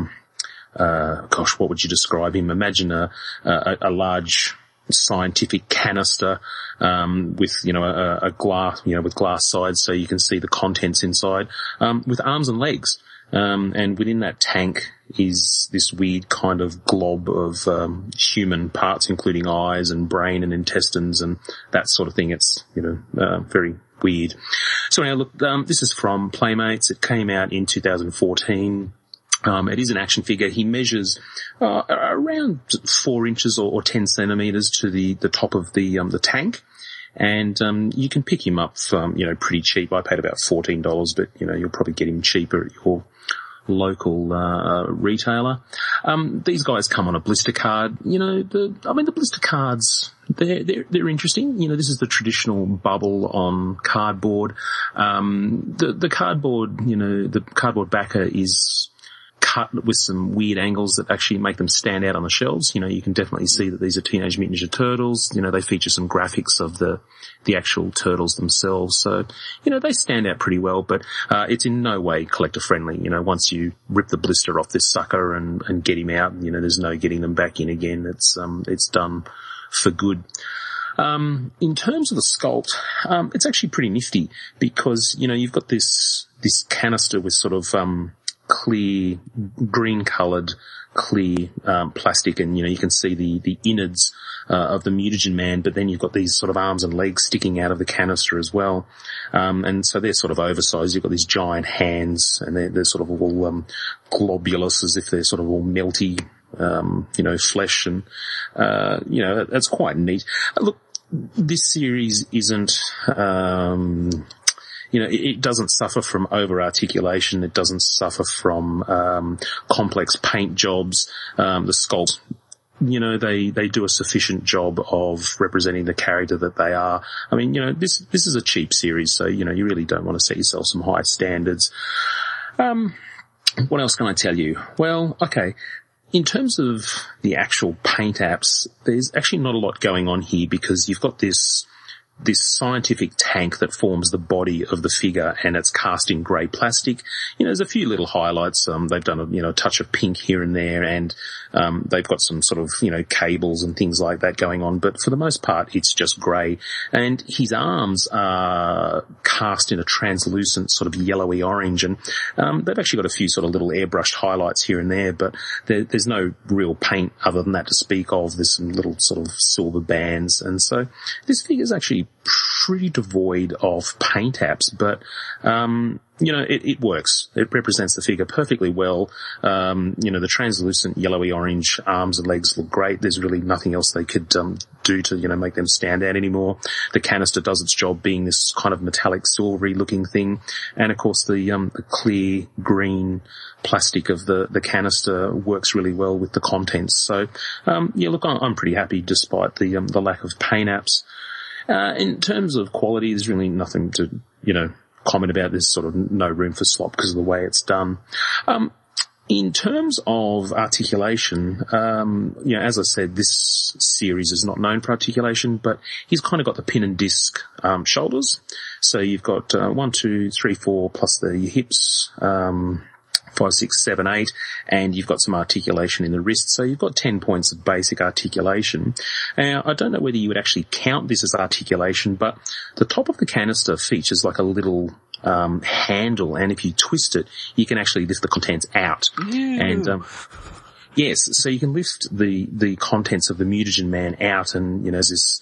what would you describe him? Imagine a large scientific canister with a glass, with glass sides so you can see the contents inside, with arms and legs. And within that tank is this weird kind of glob of human parts, including eyes and brain and intestines and that sort of thing. It's very weird. So anyhow, look, this is from Playmates. It came out in 2014. It is an action figure. He measures around 4 inches or 10 centimeters to the top of the tank. And you can pick him up for, pretty cheap. I paid about $14, but, you'll probably get him cheaper at your local retailer. These guys come on a blister card. The blister cards, they're interesting. This is the traditional bubble on cardboard. The cardboard, the cardboard backer is cut with some weird angles that actually make them stand out on the shelves. You can definitely see that these are Teenage Mutant Ninja Turtles. They feature some graphics of the actual turtles themselves. So, they stand out pretty well, but it's in no way collector friendly. Once you rip the blister off this sucker and get him out, there's no getting them back in again. It's done for good. In terms of the sculpt, it's actually pretty nifty because, you've got this canister with sort of, clear green coloured clear plastic, and you can see the innards of the mutagen man, but then you've got these sort of arms and legs sticking out of the canister as well, and so they're sort of oversized. You've got these giant hands, and they're sort of all globulous, as if they're sort of all melty, flesh, and that's quite neat. Look, this series isn't. It doesn't suffer from over-articulation. It doesn't suffer from complex paint jobs. The sculpts, they do a sufficient job of representing the character that they are. I mean, this is a cheap series, so, you really don't want to set yourself some high standards. What else can I tell you? Well, okay. In terms of the actual paint apps, there's actually not a lot going on here, because you've got this scientific tank that forms the body of the figure, and it's cast in grey plastic. There's a few little highlights. They've done a touch of pink here and there, and they've got some sort of, cables and things like that going on. But for the most part, it's just grey. And his arms are cast in a translucent sort of yellowy orange, and they've actually got a few sort of little airbrushed highlights here and there, but there's no real paint other than that to speak of. There's some little sort of silver bands, and so this figure's actually pretty devoid of paint apps, but it works. It represents the figure perfectly well. The translucent yellowy orange arms and legs look great. There's really nothing else they could do to make them stand out anymore. The canister does its job, being this kind of metallic silvery looking thing, and of course the clear green plastic of the canister works really well with the contents. So look, I'm pretty happy despite the lack of paint apps. In terms of quality, there's really nothing to, comment about. There's sort of no room for slop because of the way it's done. In terms of articulation, as I said, this series is not known for articulation, but he's kind of got the pin and disc shoulders. So you've got 1, 2, 3, 4 plus the hips, 5, 6, 7, 8, and you've got some articulation in the wrist. So you've got 10 points of basic articulation. Now, I don't know whether you would actually count this as articulation, but the top of the canister features like a little handle, and if you twist it, you can actually lift the contents out. Ew. And yes, so you can lift the contents of the mutagen man out, and there's this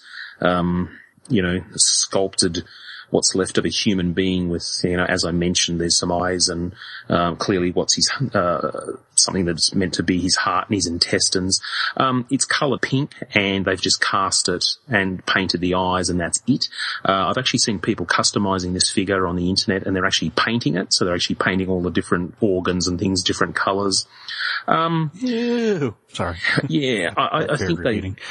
sculpted what's left of a human being with, as I mentioned, there's some eyes, and clearly what's his something that's meant to be his heart and his intestines. It's colour pink, and they've just cast it and painted the eyes, and that's it. I've actually seen people customising this figure on the internet, and they're actually painting it, so they're actually painting all the different organs and things, different colours. Ew. Sorry. Yeah, I think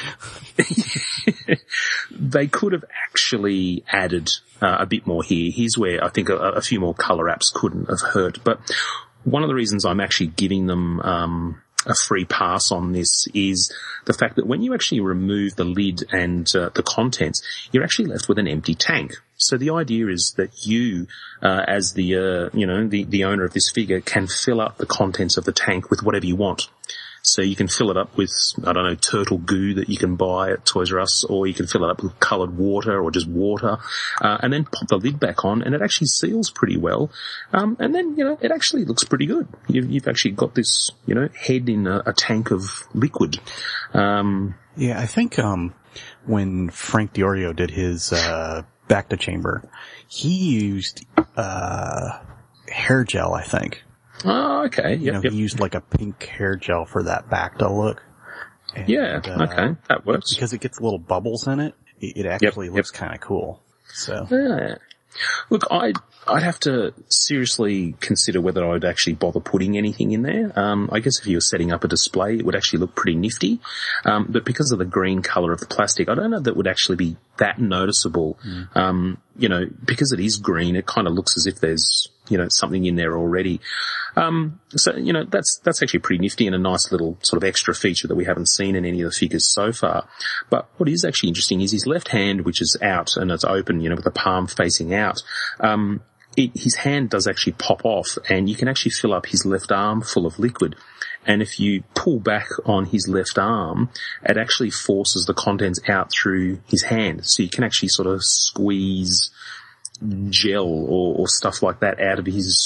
they could have actually added a bit more here. Here's where I think a few more colour apps couldn't have hurt. But one of the reasons I'm actually giving them a free pass on this is the fact that when you actually remove the lid and the contents, you're actually left with an empty tank. So the idea is that you, as the owner of this figure, can fill up the contents of the tank with whatever you want. So you can fill it up with, turtle goo that you can buy at Toys R Us, or you can fill it up with coloured water or just water, and then pop the lid back on, and it actually seals pretty well. And then, it actually looks pretty good. You've actually got this, head in a tank of liquid. Yeah, I think, when Frank DiOrio did his, Back to Chamber, he used, hair gel, I think. Oh, okay. Yep, he used like a pink hair gel for that back to look. And, okay. That works. Because it gets little bubbles in it. It actually looks kind of cool. So. Yeah. Look, I'd have to seriously consider whether I'd actually bother putting anything in there. I guess if you were setting up a display, it would actually look pretty nifty. But because of the green colour of the plastic, I don't know that would actually be that noticeable. Because it is green, it kind of looks as if there's, something in there already. So, that's actually pretty nifty and a nice little sort of extra feature that we haven't seen in any of the figures so far. But what is actually interesting is his left hand, which is out and it's open, with the palm facing out. His hand does actually pop off, and you can actually fill up his left arm full of liquid. And if you pull back on his left arm, it actually forces the contents out through his hand. So you can actually sort of squeeze gel or stuff like that out of his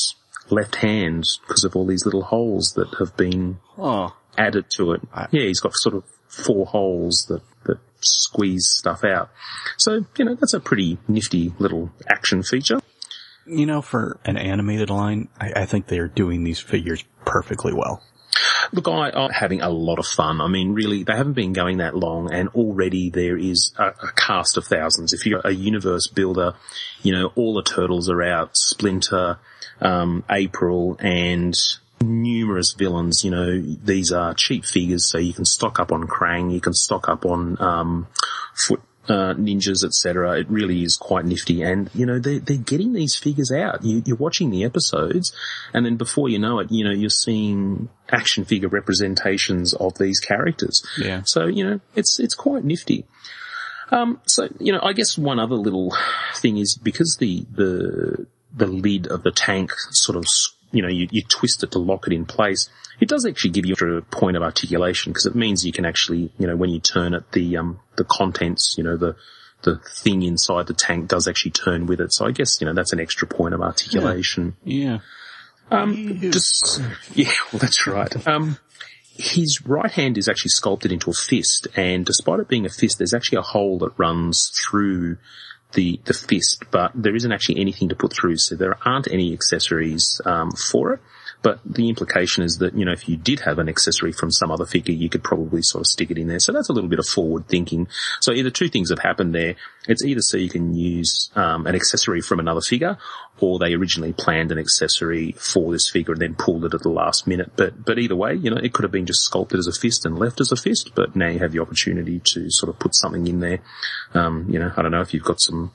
left hand because of all these little holes that have been added to it. Yeah, he's got sort of 4 holes that squeeze stuff out. So, that's a pretty nifty little action feature. For an animated line, I think they're doing these figures perfectly well. Look, I'm having a lot of fun. I mean, really, they haven't been going that long, and already there is a cast of thousands. If you're a universe builder, all the Turtles are out, Splinter, April, and numerous villains. These are cheap figures, so you can stock up on Krang, you can stock up on Foot ninjas, etc. It really is quite nifty, and they're getting these figures out. You're watching the episodes, and then before you know it, you're seeing action figure representations of these characters. Yeah. So it's quite nifty. So I guess one other little thing is because the lid of the tank sort of you twist it to lock it in place. It does actually give you a point of articulation because it means you can actually, when you turn it, the contents, the thing inside the tank does actually turn with it. So I guess, that's an extra point of articulation. Yeah. Well, that's right. His right hand is actually sculpted into a fist, and despite it being a fist, there's actually a hole that runs through the fist, but there isn't actually anything to put through, so there aren't any accessories for it. But the implication is that, if you did have an accessory from some other figure, you could probably sort of stick it in there. So that's a little bit of forward thinking. So either 2 things have happened there. It's either so you can use an accessory from another figure, or they originally planned an accessory for this figure and then pulled it at the last minute. But either way, it could have been just sculpted as a fist and left as a fist, but now you have the opportunity to sort of put something in there. I don't know if you've got some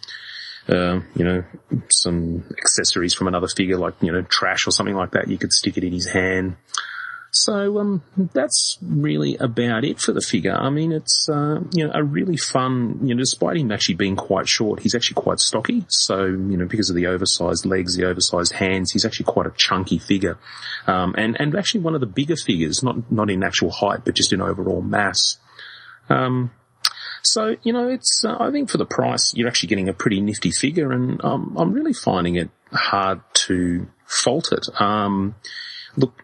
accessories from another figure, like, trash or something like that, you could stick it in his hand. So, that's really about it for the figure. I mean, it's, a really fun, despite him actually being quite short, he's actually quite stocky. So, because of the oversized legs, the oversized hands, he's actually quite a chunky figure. And actually one of the bigger figures, not in actual height, but just in overall mass. So, it's, I think for the price, you're actually getting a pretty nifty figure, and I'm really finding it hard to fault it. Look,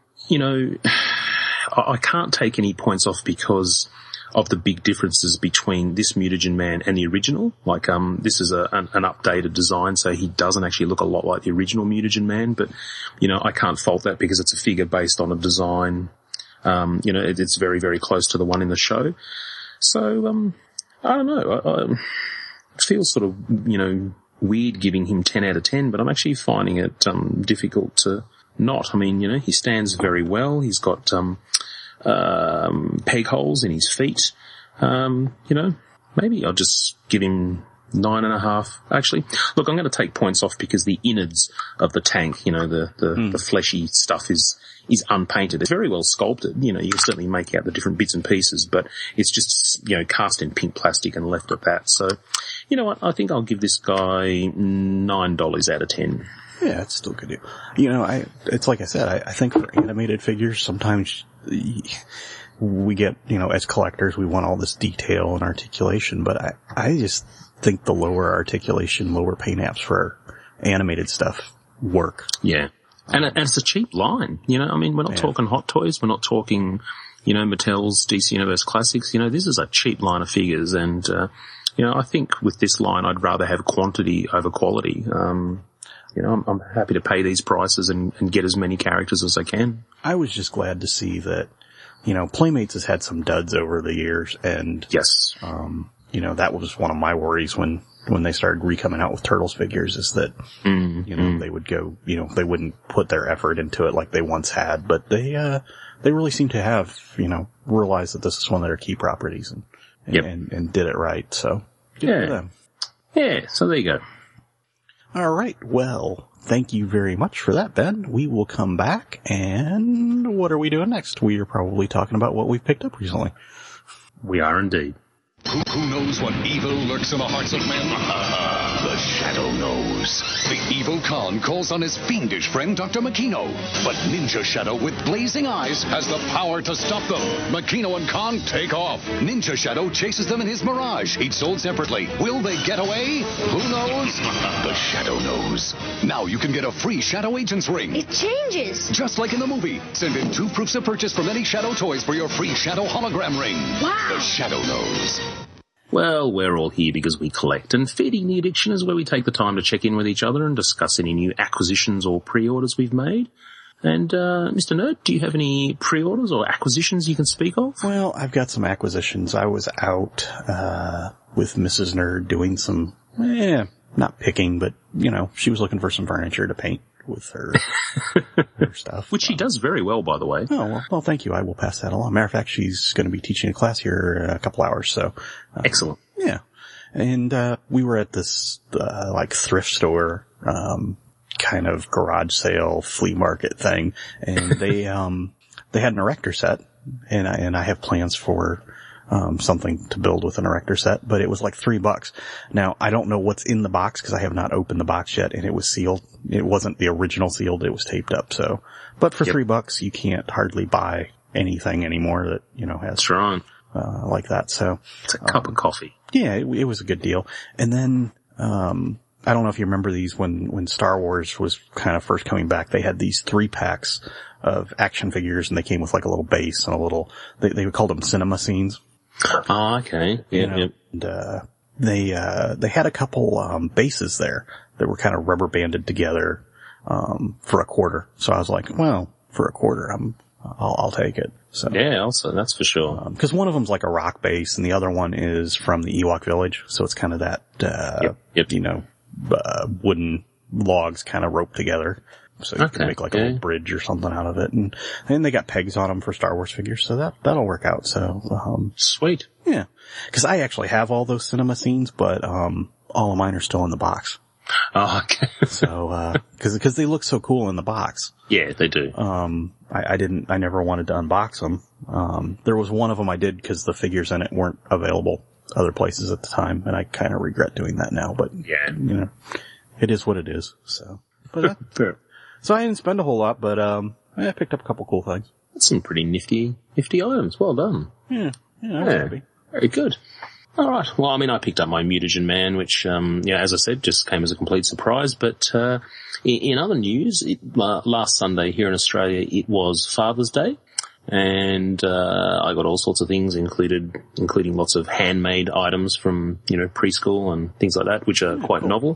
I can't take any points off because of the big differences between this Mutagen Man and the original. Like, this is an updated design, so he doesn't actually look a lot like the original Mutagen Man, but, I can't fault that because it's a figure based on a design. It's very, very close to the one in the show. So, I don't know. It feels sort of, weird giving him 10 out of 10, but I'm actually finding it difficult to not. I mean, he stands very well. He's got peg holes in his feet. Maybe I'll just give him 9.5. Actually, look, I'm going to take points off because the innards of the tank, the fleshy stuff is unpainted. It's very well sculpted. You can certainly make out the different bits and pieces, but it's just, cast in pink plastic and left at that. So, you know what? I think I'll give this guy $9 out of 10. Yeah, it's still good. It's like I said, I think for animated figures, sometimes we get, as collectors, we want all this detail and articulation, but I just think the lower articulation, lower paint apps for animated stuff work. Yeah. And it's a cheap line, I mean, we're not talking Hot Toys, we're not talking, Mattel's DC Universe Classics, this is a cheap line of figures, and, I think with this line I'd rather have quantity over quality. I'm happy to pay these prices and get as many characters as I can. I was just glad to see that, Playmates has had some duds over the years, and yes, that was one of my worries when they started re-coming out with Turtles figures, is that, they would go, they wouldn't put their effort into it like they once had, but they really seem to have, realized that this is one of their key properties and did it right. So, good for them. Yeah, so there you go. All right. Well, thank you very much for that, Ben. We will come back, and what are we doing next? We are probably talking about what we've picked up recently. We are indeed. Who knows what evil lurks in the hearts of men? The Shadow knows. The evil Khan calls on his fiendish friend, Dr. Makino. But Ninja Shadow, with blazing eyes, has the power to stop them. Makino and Khan take off. Ninja Shadow chases them in his Mirage, each sold separately. Will they get away? Who knows? The Shadow knows. Now you can get a free Shadow Agent's ring. It changes. Just like in the movie. Send in 2 proofs of purchase from any Shadow toys for your free Shadow hologram ring. Wow. The Shadow knows. Well, we're all here because we collect, and Feeding the Addiction is where we take the time to check in with each other and discuss any new acquisitions or pre-orders we've made. And, Mr. Nerd, do you have any pre-orders or acquisitions you can speak of? Well, I've got some acquisitions. I was out, with Mrs. Nerd doing some, not picking, but, she was looking for some furniture to paint with her, her stuff. Which she does very well, by the way. Oh, well, thank you. I will pass that along. Matter of fact, she's going to be teaching a class here in a couple hours, so. Excellent. Yeah. And, we were at this, thrift store, kind of garage sale, flea market thing, and they had an erector set, and I have plans for, something to build with an erector set, but it was like $3. Now, I don't know what's in the box because I have not opened the box yet, and it was sealed. It wasn't the original sealed, it was taped up, so. But for $3, you can't hardly buy anything anymore that, has. That's right. Like that, so. It's a cup of coffee. Yeah, it was a good deal. And then, I don't know if you remember these when Star Wars was kind of first coming back, they had these 3-packs of action figures, and they came with like a little base and a little, they called them cinema scenes. Oh, okay. Yeah. And, they had a couple, bases there that were kind of rubber banded together, for $0.25. So I was like, well, for $0.25, I'll take it. So. Yeah, also, that's for sure. Cause one of them's like a rock base and the other one is from the Ewok village. So it's kind of that, wooden logs kind of roped together. So you can make like a little bridge or something out of it. And they got pegs on them for Star Wars figures. So that'll work out. So, sweet. Yeah. Cause I actually have all those cinema scenes, but, all of mine are still in the box. Oh, okay. So, cause they look so cool in the box. Yeah, they do. I never wanted to unbox them. There was one of them I did because the figures in it weren't available other places at the time, and I kind of regret doing that now, but, yeah, it is what it is, so. But, fair. So I didn't spend a whole lot, but, I picked up a couple cool things. That's some pretty nifty items. Well done. Yeah, I was happy. Very good. All right. Well, I mean, I picked up my Mutagen Man, which, as I said, just came as a complete surprise. But in other news, last Sunday here in Australia, it was Father's Day, and I got all sorts of things, including lots of handmade items from preschool and things like that, which are quite novel.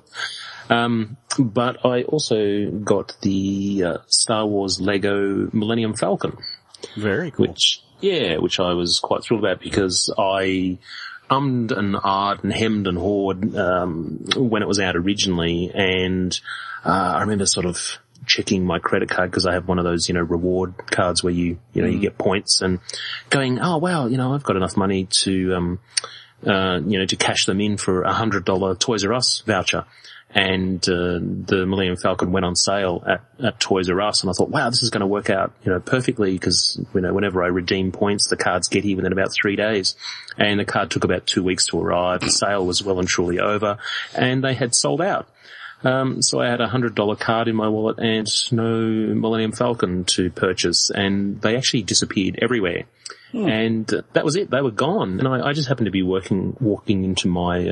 But I also got the Star Wars Lego Millennium Falcon. Very cool. Which I was quite thrilled about because I ummed and ahed and hemmed and hawed when it was out originally, and I remember sort of checking my credit card because I have one of those reward cards where you get points, and going, oh wow, I've got enough money to to cash them in for $100 Toys R Us voucher. And the Millennium Falcon went on sale at Toys R Us, and I thought, wow, this is going to work out perfectly because whenever I redeem points, the cards get here within about 3 days, and the card took about 2 weeks to arrive. The sale was well and truly over, and they had sold out. So I had a $100 card in my wallet and no Millennium Falcon to purchase, and they actually disappeared everywhere. And that was it. They were gone, and I just happened to be walking into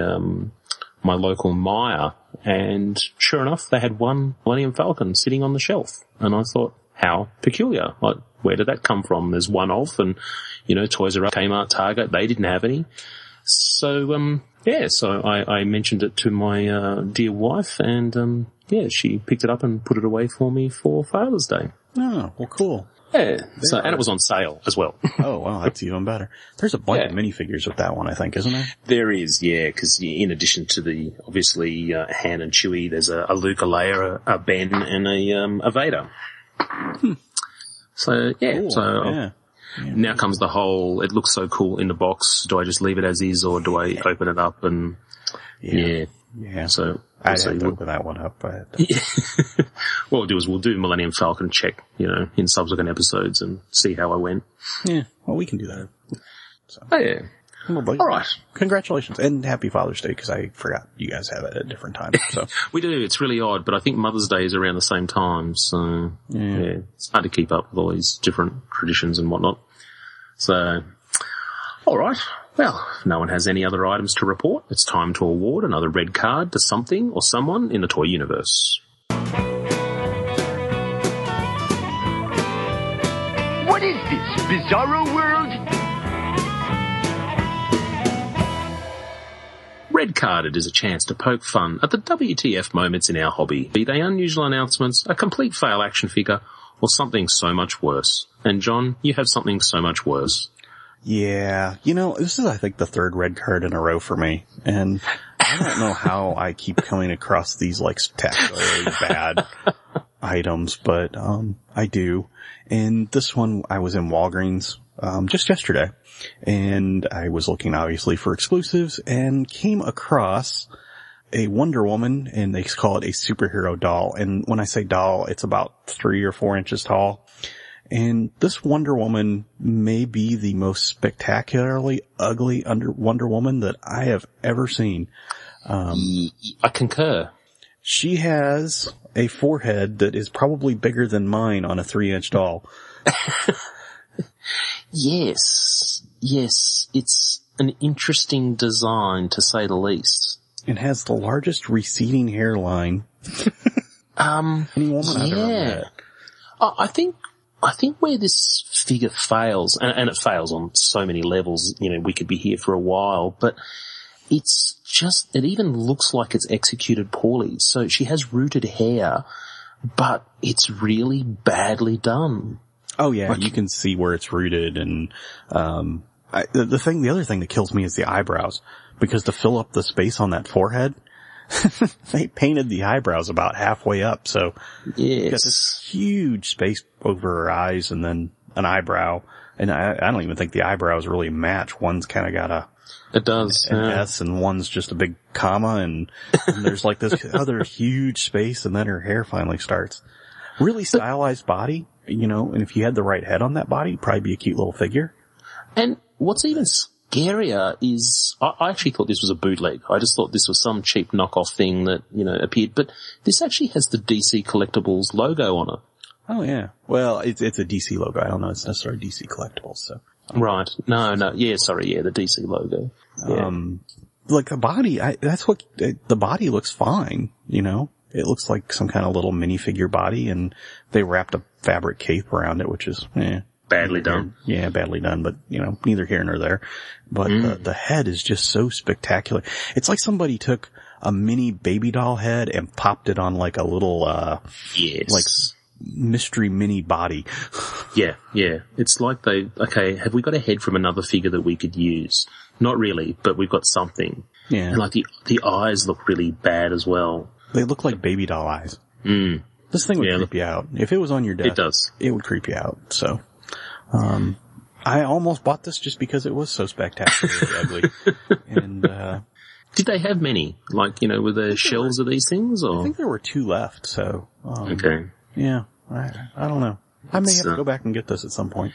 my local Myer, and sure enough, they had one Millennium Falcon sitting on the shelf. And I thought, how peculiar. Like, where did that come from? There's one of, and, Toys R Us, Kmart, Target, they didn't have any. So, so I mentioned it to my, dear wife, and, she picked it up and put it away for me for Father's Day. Oh, well, cool. Yeah, and it was on sale as well. Oh, wow, that's even better. There's a bunch of minifigures with that one, I think, isn't there? There is, yeah, because in addition to the, obviously, Han and Chewie, there's a Luke, a Leia, a Ben, and a Vader. So, yeah, now comes the whole, it looks so cool in the box, do I just leave it as is, or do I open it up and, so... I'd have to open that one up. But what we'll do is we'll do Millennium Falcon check, in subsequent episodes and see how I went. Yeah, well, we can do that. So. Oh, yeah. All right. Congratulations and happy Father's Day, because I forgot you guys have it at different times. So We do. It's really odd, but I think Mother's Day is around the same time. So, yeah, it's hard to keep up with all these different traditions and whatnot. So, all right. Well, if no one has any other items to report, it's time to award another red card to something or someone in the toy universe. What is this, Bizarro World? Red Carded is a chance to poke fun at the WTF moments in our hobby, be they unusual announcements, a complete fail action figure, or something so much worse. And John, you have something so much worse. yeah, this is, I think, the third red card in a row for me. And I don't know how I keep coming across these, like, spectacularly bad items, but, I do. And this one, I was in Walgreens, just yesterday. And I was looking, obviously, for exclusives and came across a Wonder Woman, and they call it a superhero doll. And when I say doll, it's about 3 or 4 inches tall. And this Wonder Woman may be the most spectacularly ugly Wonder Woman that I have ever seen. I concur. She has a forehead that is probably bigger than mine on a 3-inch doll. Yes, it's an interesting design, to say the least. It has the largest receding hairline. Any woman I've ever met. I think where this figure fails, and it fails on so many levels, we could be here for a while, but it's just, it even looks like it's executed poorly. So she has rooted hair, but it's really badly done. Oh yeah, you can see where it's rooted, and the other thing that kills me is the eyebrows, because to fill up the space on that forehead, they painted the eyebrows about halfway up, so you got this huge space over her eyes and then an eyebrow, and I don't even think the eyebrows really match. One's kind of got an S, and one's just a big comma, and there's like this other huge space, and then her hair finally starts. Really stylized body, and if you had the right head on that body, it'd probably be a cute little figure. And what's even scarier is, I actually thought this was a bootleg. I just thought this was some cheap knockoff thing that, appeared, but this actually has the DC Collectibles logo on it. Oh yeah. Well, it's a DC logo. I don't know it's necessarily DC Collectibles, so. Right. No. Yeah, sorry. Yeah, the DC logo. Yeah. Like the body, the body looks fine, It looks like some kind of little minifigure body, and they wrapped a fabric cape around it, which is, badly done. Yeah, badly done, but, neither here nor there. But the head is just so spectacular. It's like somebody took a mini baby doll head and popped it on like a little, like mystery mini body. Yeah. It's like have we got a head from another figure that we could use? Not really, but we've got something. Yeah. And like the eyes look really bad as well. They look like baby doll eyes. This thing would creep you out. If it was on your desk, it does. It would creep you out. So, I almost bought this just because it was so spectacularly ugly. And, did they have many? Like, were there shells of these things, or? I think there were 2 left, so, okay. Yeah, I don't know. I may have to go back and get this at some point.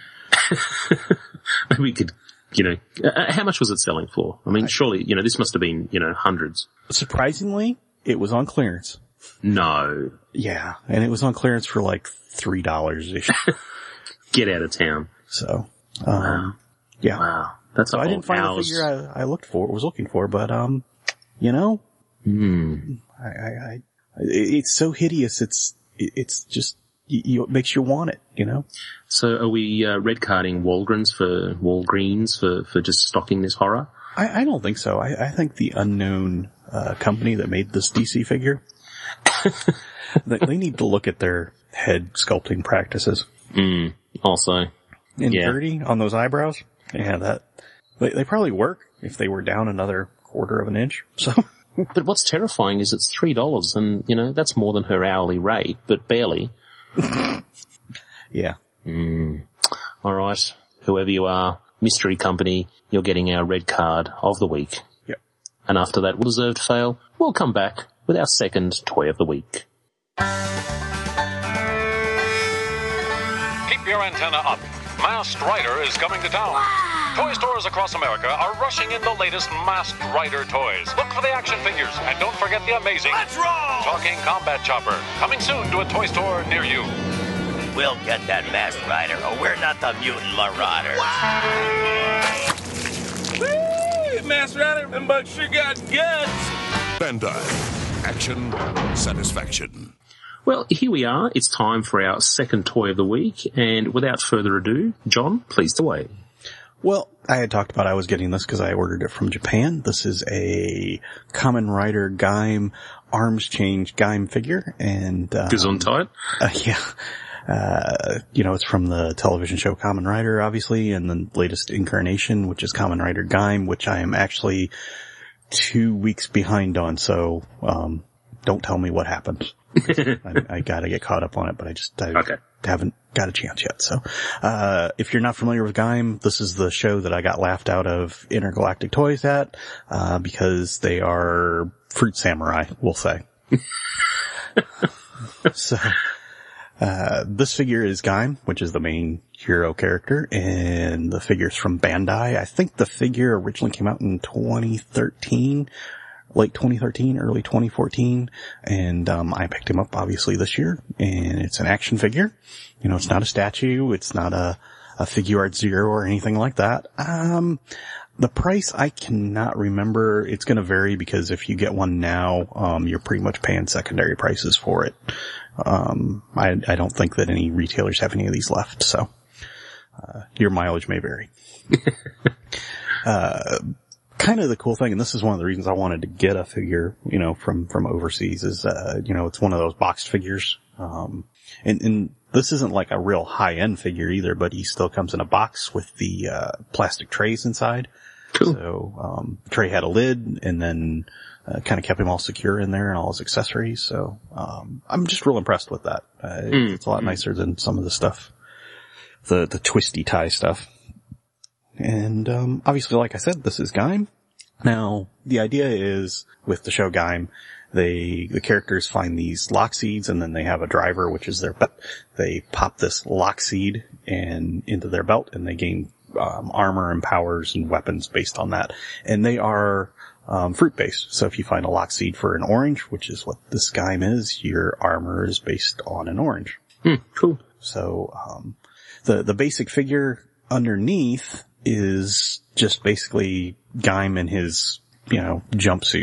Maybe we could, how much was it selling for? I mean, surely, this must have been, hundreds. Surprisingly, it was on clearance. No. Yeah, and it was on clearance for like $3-ish. Get out of town. So, wow. Yeah. Wow. That's so I didn't find the figure I was looking for, but, it's so hideous. It's just, it makes you want it, So are we, red carding Walgreens for just stocking this horror? I don't think so. I think the unknown, company that made this DC figure, they need to look at their head sculpting practices. Also. And dirty on those eyebrows. Yeah, they probably work if they were down another 1/4 of an inch. So. But what's terrifying is it's $3 and, that's more than her hourly rate, but barely. Yeah. All right. Whoever you are, mystery company, you're getting our red card of the week. Yep. And after that well-deserved fail, we'll come back with our second toy of the week. Keep your antenna up. Masked Rider is coming to town. Toy stores across America are rushing in the latest Masked Rider toys. Look for the action figures, and don't forget the amazing Let's roll! Talking Combat Chopper, coming soon to a toy store near you. We'll get that Masked Rider, or we're not the Mutant Marauders. Woo! Masked Rider, them bugs sure got guts. Bandai. Action, satisfaction. Well, here we are. It's time for our second toy of the week. And without further ado, John, please away. Well, I had talked about I was getting this because I ordered it from Japan. This is a Kamen Rider Gaim arms change Gaim figure. And, Gesundheit? Yeah. It's from the television show Kamen Rider, obviously, and the latest incarnation, which is Kamen Rider Gaim, which I am actually 2 weeks behind on. So, don't tell me what happened. I gotta get caught up on it, but I haven't got a chance yet. So, if you're not familiar with Gaim, this is the show that I got laughed out of Intergalactic Toys at, because they are fruit samurai, we'll say. So, this figure is Gaim, which is the main hero character, and the figure's from Bandai. I think the figure originally came out in 2013. Late 2013, early 2014, and I picked him up obviously this year, and it's an action figure. It's not a statue, it's not a Figure Art Zero or anything like that. The price I cannot remember. It's going to vary because if you get one now, you're pretty much paying secondary prices for it. I don't think that any retailers have any of these left, so your mileage may vary. Kind of the cool thing, and this is one of the reasons I wanted to get a figure, from overseas is, it's one of those boxed figures. And this isn't like a real high-end figure either, but he still comes in a box with the, plastic trays inside. Cool. So, the tray had a lid and then, kind of kept him all secure in there and all his accessories. So, I'm just real impressed with that. It's a lot nicer than some of the stuff, the twisty tie stuff. And, obviously, like I said, this is Gaim. Now, the idea is, with the show Gaim, the characters find these lock seeds and then they have a driver, which is their belt. They pop this lock seed into their belt and they gain, armor and powers and weapons based on that. And they are, fruit based. So if you find a lock seed for an orange, which is what this Gaim is, your armor is based on an orange. Cool. So, the basic figure underneath is just basically Gaim in his, jumpsuit.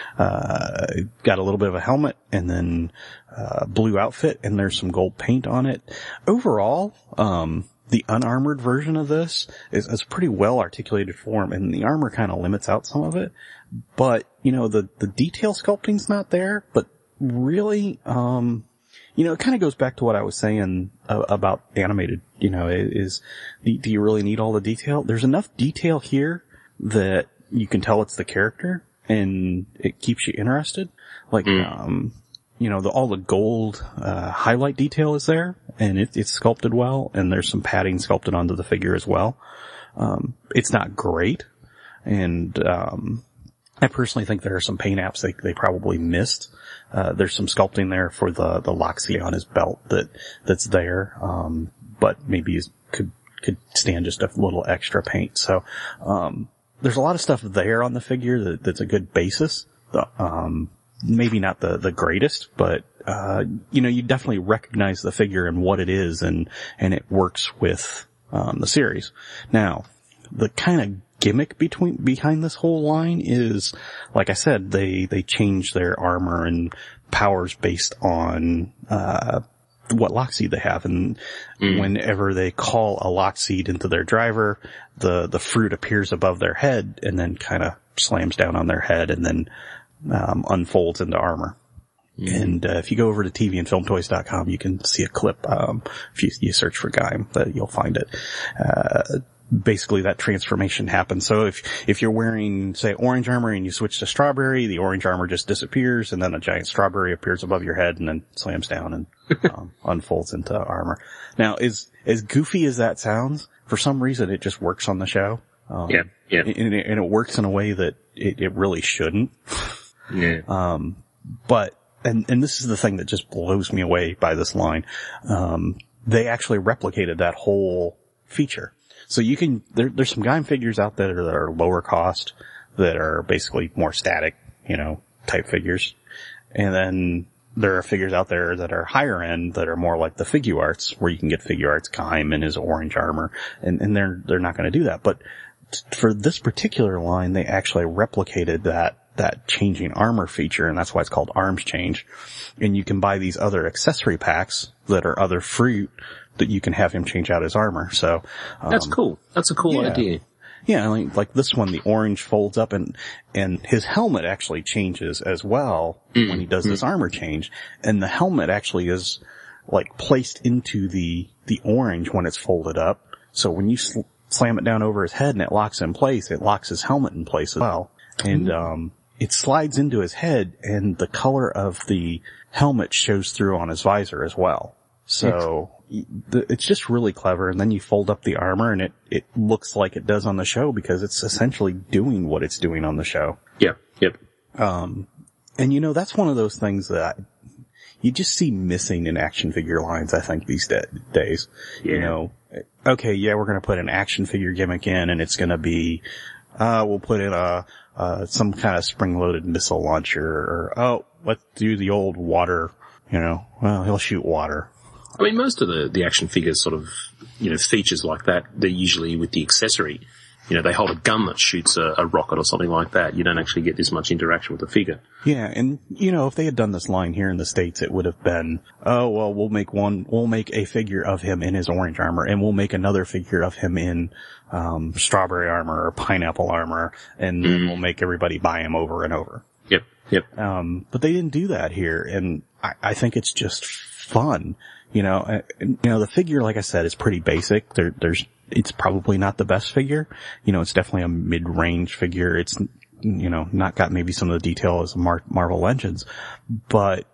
Got a little bit of a helmet and then, blue outfit and there's some gold paint on it. Overall, the unarmored version of this is pretty well articulated form and the armor kind of limits out some of it. But, the detail sculpting's not there, but really, it kind of goes back to what I was saying about animated, do you really need all the detail? There's enough detail here that you can tell it's the character and it keeps you interested. Like, all the gold, highlight detail is there and it's sculpted well and there's some padding sculpted onto the figure as well. It's not great and, I personally think there are some paint apps they probably missed. There's some sculpting there for the loxy on his belt that's there. But maybe could stand just a little extra paint. So, there's a lot of stuff there on the figure that's a good basis. Maybe not the greatest, but, you definitely recognize the figure and what it is and it works with, the series. Now, the kind of gimmick behind this whole line is, like I said, they change their armor and powers based on, what lock seed they have. And whenever they call a lock seed into their driver, the fruit appears above their head and then kind of slams down on their head and then, unfolds into armor. And, if you go over to tvandfilmtoys.com, you can see a clip, if you search for Gaim, that you'll find it. Basically that transformation happens. So if you're wearing, say, orange armor and you switch to strawberry, the orange armor just disappears and then a giant strawberry appears above your head and then slams down and, unfolds into armor. Now, as goofy as that sounds, for some reason it just works on the show. And it works in a way that it really shouldn't. Yeah. But, and this is the thing that just blows me away by this line. They actually replicated that whole feature. So you can, there's some Gaim figures out there that are lower cost, that are basically more static, type figures. And then there are figures out there that are higher end that are more like the Figuarts, where you can get Figuarts Gaim in his orange armor, and they're not going to do that. But for this particular line, they actually replicated that changing armor feature, and that's why it's called Arms Change. And you can buy these other accessory packs that are other fruit that you can have him change out his armor. So that's cool. That's a cool idea. Yeah, like this one, the orange folds up and his helmet actually changes as well when he does this armor change. And the helmet actually is like placed into the orange when it's folded up. So when you slam it down over his head and it locks in place, it locks his helmet in place as well. And, it slides into his head and the color of the helmet shows through on his visor as well. So it's just really clever. And then you fold up the armor and it looks like it does on the show because it's essentially doing what it's doing on the show. Yep. And that's one of those things that you just see missing in action figure lines, I think, these days. Yeah. Okay, yeah, we're going to put an action figure gimmick in and it's going to be, we'll put in some kind of spring-loaded missile launcher, or, let's do the old water, well, he'll shoot water. I mean, most of the action figures sort of, features like that, they're usually with the accessory. They hold a gun that shoots a rocket or something like that. You don't actually get this much interaction with the figure. Yeah, and, if they had done this line here in the States, it would have been, we'll make a figure of him in his orange armor, and we'll make another figure of him in, strawberry armor or pineapple armor, and then we'll make everybody buy him over and over. Yep. But they didn't do that here, and I think it's just fun. The figure, like I said, is pretty basic. It's probably not the best figure. It's definitely a mid-range figure. It's, not got maybe some of the detail as Marvel Legends, but,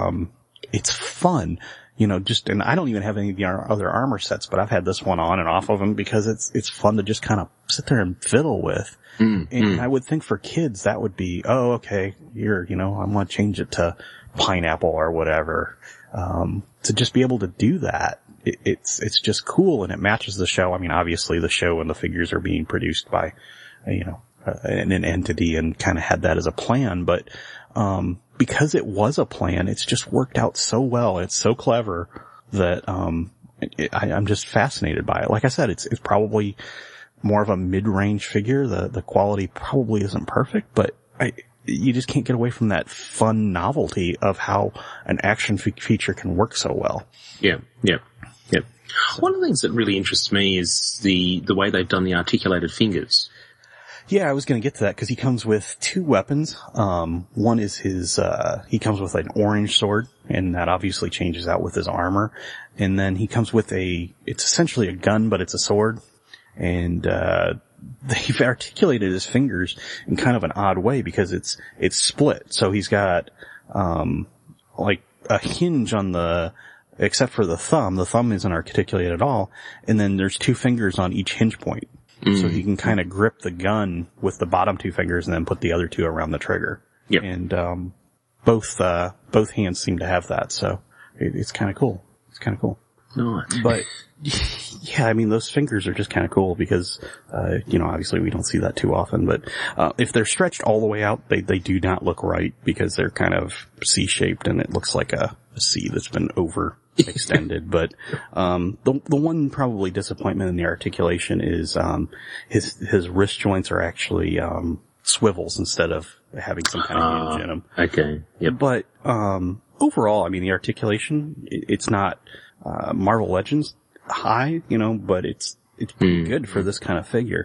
it's fun. And I don't even have any of the other armor sets, but I've had this one on and off of them because it's fun to just kind of sit there and fiddle with. And I would think for kids that would be, okay, I'm going to change it to pineapple or whatever. To just be able to do that, it's just cool and it matches the show. I mean, obviously the show and the figures are being produced by, an entity and kind of had that as a plan, but, because it was a plan, it's just worked out so well. It's so clever that, I'm just fascinated by it. Like I said, it's probably more of a mid-range figure. The quality probably isn't perfect, but you just can't get away from that fun novelty of how an action feature can work so well. Yeah. One of the things that really interests me is the way they've done the articulated fingers. Yeah, I was going to get to that because he comes with two weapons. One is he comes with an orange sword, and that obviously changes out with his armor. And then he comes with it's essentially a gun, but it's a sword. And, they've articulated his fingers in kind of an odd way because it's split. So he's got, like a hinge on except for the thumb. The thumb isn't articulated at all. And then there's two fingers on each hinge point. So he can kind of grip the gun with the bottom two fingers and then put the other two around the trigger. Yep. And, both hands seem to have that. So it's kind of cool. Nice. But, yeah, I mean, those fingers are just kind of cool because, obviously we don't see that too often, but, if they're stretched all the way out, they do not look right because they're kind of C-shaped and it looks like a C that's been overextended. But, the one probably disappointment in the articulation is, his wrist joints are actually, swivels instead of having some kind of hinge in them. Okay. Yep. But, overall, I mean, the articulation, it's not, Marvel Legends high, but it's pretty good for this kind of figure.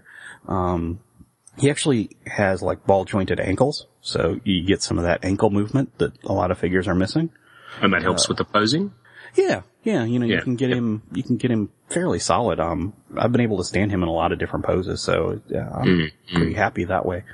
He actually has like ball jointed ankles, so you get some of that ankle movement that a lot of figures are missing. And that helps with the posing? Yeah, you can get him fairly solid. I've been able to stand him in a lot of different poses, so I'm pretty happy that way.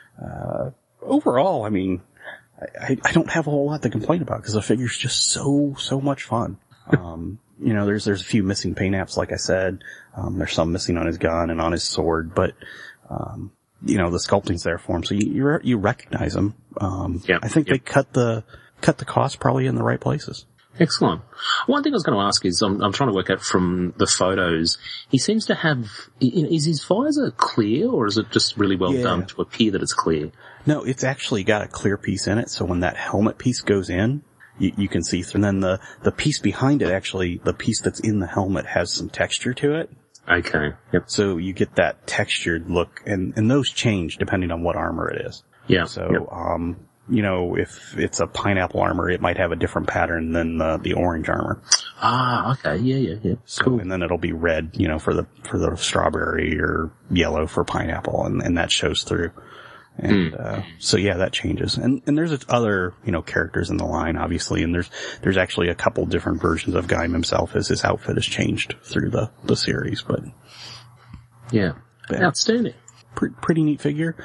Overall, I mean, I don't have a whole lot to complain about because the figure's just so much fun. There's a few missing paint apps, like I said. There's some missing on his gun and on his sword, but, the sculpting's there for him, so you recognize him. I think they cut the cost probably in the right places. Excellent. One thing I was going to ask is, I'm trying to work out from the photos, he seems to have, is his visor clear, or is it just really well done to appear that it's clear? No, it's actually got a clear piece in it, so when that helmet piece goes in, you can see through. And then the piece behind it, actually, the piece that's in the helmet has some texture to it. Okay. Yep. So you get that textured look, and those change depending on what armor it is. Yeah. So, you know, if it's a pineapple armor, it might have a different pattern than the orange armor. Ah, okay. Yeah. So, cool. and then it'll be red, you know, for the strawberry, or yellow for pineapple, and that shows through. And, so yeah, that changes. And there's other, you know, characters in the line, obviously, and there's actually a couple different versions of Gaim himself as his outfit has changed through the series, but. Yeah. Outstanding. Pretty neat figure.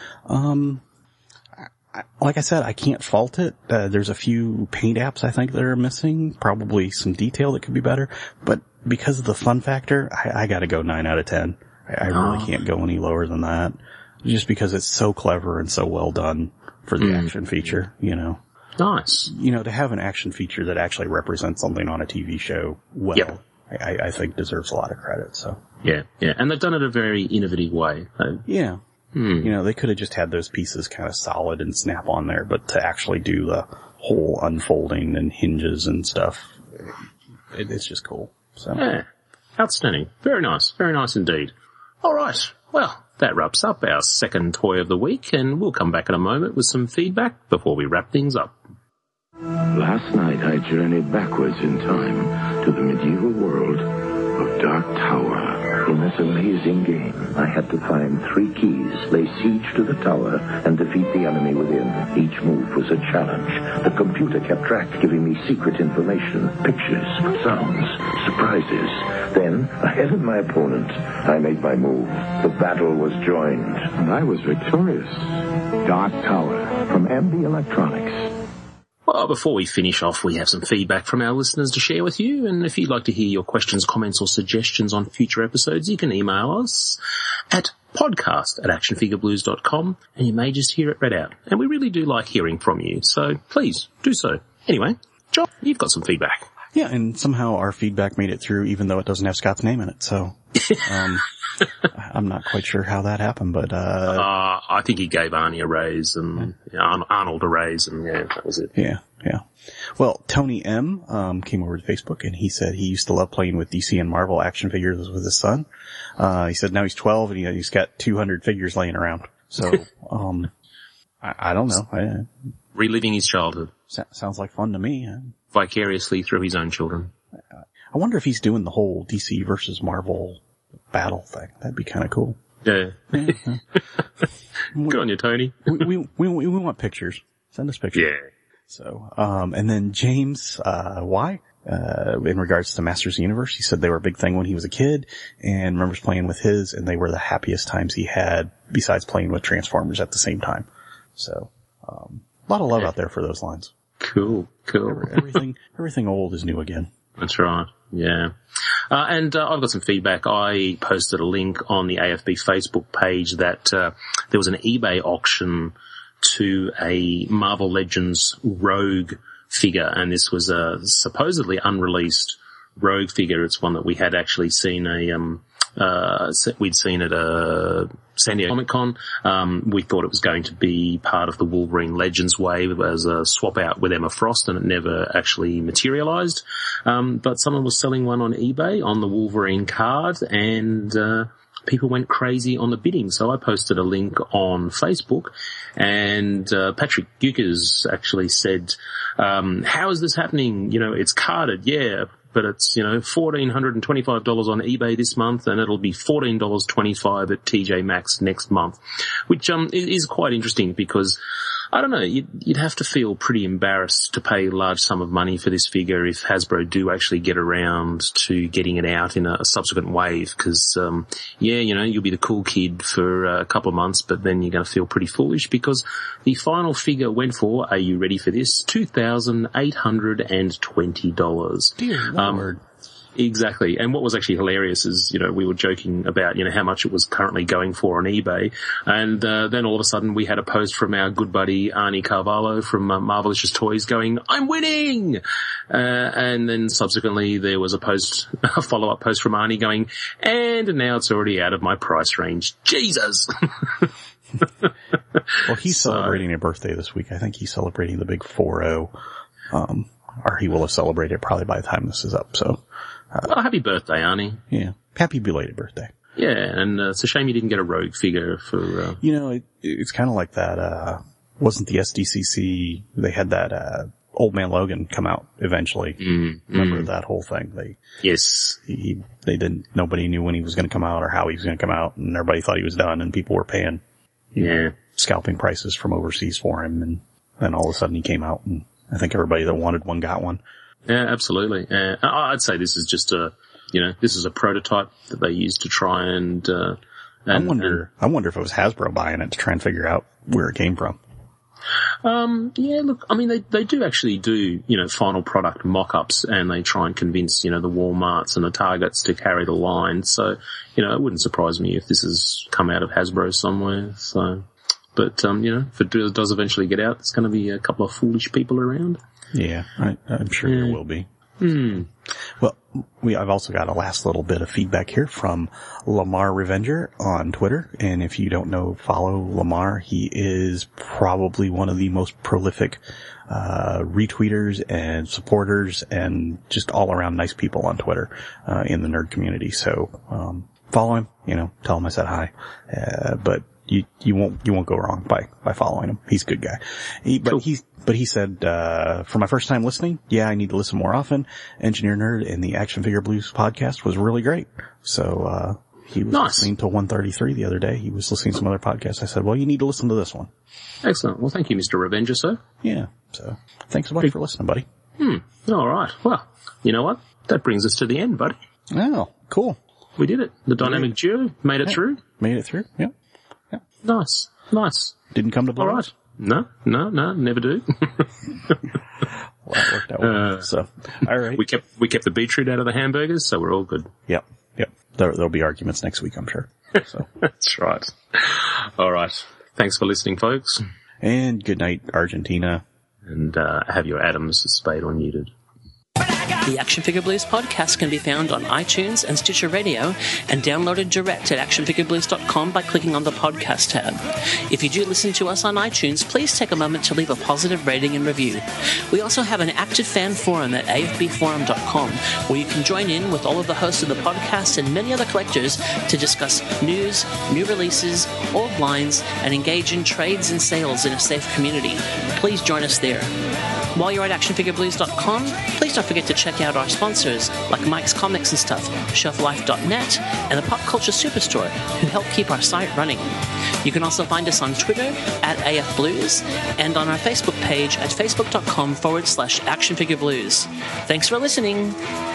Like I said, I can't fault it. There's a few paint apps I think that are missing, probably some detail that could be better, but because of the fun factor, I gotta go 9 out of 10. I really can't go any lower than that, just because it's so clever and so well done for the action feature, you know. Nice. You know, to have an action feature that actually represents something on a TV show well, I think deserves a lot of credit, so. Yeah. And they've done it a very innovative way. Yeah. You know, they could have just had those pieces kind of solid and snap on there, but to actually do the whole unfolding and hinges and stuff, it's just cool. So. Yeah. Outstanding. Very nice. Very nice indeed. All right. Well, that wraps up our second toy of the week, and we'll come back in a moment with some feedback before we wrap things up. Last night I journeyed backwards in time to the medieval world of Dark Tower. In this amazing game, I had to find 3 keys, lay siege to the tower, and defeat the enemy within. Each move was a challenge. The computer kept track, giving me secret information, pictures, sounds, surprises. Then, ahead of my opponent, I made my move. The battle was joined, and I was victorious. Dark Tower from MD Electronics. Well, before we finish off, we have some feedback from our listeners to share with you, and if you'd like to hear your questions, comments, or suggestions on future episodes, you can email us at podcast@actionfigureblues.com, and you may just hear it read out. And we really do like hearing from you, so please do so. Anyway, John, you've got some feedback. Yeah, and somehow our feedback made it through, even though it doesn't have Scott's name in it, so I'm not quite sure how that happened, but I think he gave Arnie a raise and Arnold a raise, and yeah, that was it. Yeah. Well, Tony M came over to Facebook, and he said he used to love playing with DC and Marvel action figures with his son. He said now he's 12 and he's got 200 figures laying around. So I don't know. Reliving his childhood. Sounds like fun to me. Vicariously through his own children. I wonder if he's doing the whole DC versus Marvel battle thing. That'd be kind of cool. Yeah. Good on you, Tony. we want pictures. Send us pictures. Yeah. So, and then James, in regards to Masters of the Universe, he said they were a big thing when he was a kid and remembers playing with his, and they were the happiest times he had besides playing with Transformers at the same time. So, a lot of love out there for those lines. Cool. Everything old is new again. That's right. Yeah. And I've got some feedback. I posted a link on the AFB Facebook page that there was an eBay auction to a Marvel Legends Rogue figure, and this was a supposedly unreleased Rogue figure. It's one that we had actually seen we'd seen at a San Diego Comic-Con. We thought it was going to be part of the Wolverine Legends wave as a swap out with Emma Frost, and it never actually materialized. But someone was selling one on eBay on the Wolverine card, and people went crazy on the bidding. So I posted a link on Facebook, and Patrick Gukers actually said, how is this happening? You know, it's carded, yeah, but it's, you know, $1,425 on eBay this month, and it'll be $14.25 at TJ Maxx next month, which is quite interesting because, I don't know, you'd have to feel pretty embarrassed to pay a large sum of money for this figure if Hasbro do actually get around to getting it out in a subsequent wave, because, you know, you'll be the cool kid for a couple of months, but then you're going to feel pretty foolish because the final figure went for, are you ready for this, $2,820. Dear Lord. Exactly. And what was actually hilarious is, we were joking about, how much it was currently going for on eBay. And then all of a sudden we had a post from our good buddy Arnie Carvalho from Marvelicious Toys going, "I'm winning!" And then subsequently there was a follow-up post from Arnie going, "And now it's already out of my price range. Jesus!" Well, he's celebrating a birthday this week. I think he's celebrating the big 4-0. Or he will have celebrated probably by the time this is up, so. Well, happy birthday, Arnie. Yeah. Happy belated birthday. Yeah, and it's a shame you didn't get a Rogue figure for... It's kind of like that, wasn't the SDCC, they had that, Old Man Logan come out eventually. Remember that whole thing? Yes. Nobody knew when he was going to come out or how he was going to come out, and everybody thought he was done, and people were paying, scalping prices from overseas for him, and then all of a sudden he came out, and I think everybody that wanted one got one. Yeah, absolutely. I'd say this is just this is a prototype that they used to try and I wonder if it was Hasbro buying it to try and figure out where it came from. Yeah, look, I mean, they do actually do, final product mock-ups, and they try and convince, the Walmarts and the Targets to carry the line. So, it wouldn't surprise me if this has come out of Hasbro somewhere. So, but, if it does eventually get out, there's going to be a couple of foolish people around. Yeah, I'm sure there will be. Well, I've also got a last little bit of feedback here from Lamar Revenger on Twitter. And if you don't know, follow Lamar. He is probably one of the most prolific, retweeters and supporters and just all around nice people on Twitter, in the nerd community. So, follow him, tell him I said hi. But you won't go wrong by following him. He's a good guy. But he said, for my first time listening, I need to listen more often. Engineer Nerd and the Action Figure Blues podcast was really great. So, he was listening to 133 the other day. He was listening to some other podcasts. I said, well, you need to listen to this one. Excellent. Well, thank you, Mr. Revenger, sir. Yeah. So, thanks so much for listening, buddy. All right. Well, you know what? That brings us to the end, buddy. Oh, cool. We did it. The dynamic duo made it through. Made it through. Yeah. Nice. Didn't come to blows. All right. No, never do. Well, that worked out well. So, all right. We kept the beetroot out of the hamburgers, so we're all good. Yep. There'll be arguments next week, I'm sure. So. That's right. All right. Thanks for listening, folks. And good night, Argentina. And have your Adams spayed or neutered. The Action Figure Blues podcast can be found on iTunes and Stitcher Radio and downloaded direct at actionfigureblues.com by clicking on the podcast tab. If you do listen to us on iTunes, please take a moment to leave a positive rating and review. We also have an active fan forum at afbforum.com where you can join in with all of the hosts of the podcast and many other collectors to discuss news, new releases, old lines, and engage in trades and sales in a safe community. Please join us there. While you're at actionfigureblues.com, please don't forget to check out our sponsors like Mike's Comics and Stuff, shelflife.net, and the Pop Culture Superstore, who help keep our site running. You can also find us on Twitter at AFBlues and on our Facebook page at facebook.com/actionfigureblues. Thanks for listening.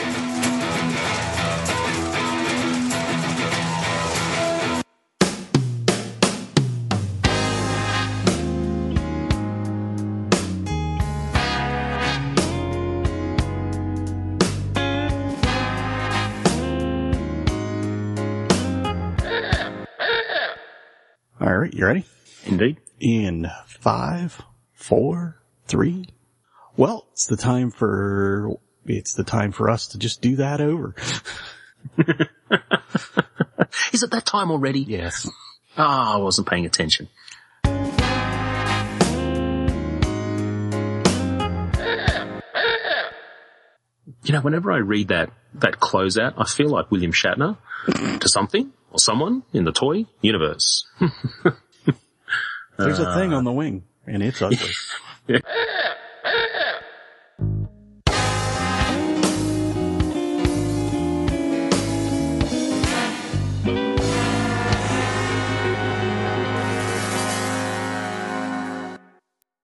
All right, you ready? Indeed. In 5, 4, 3. Well, it's the time for us to just do that over. Is it that time already? Yes. I wasn't paying attention. Whenever I read that closeout, I feel like William Shatner to something or someone in the toy universe. There's a thing on the wing, and it's ugly.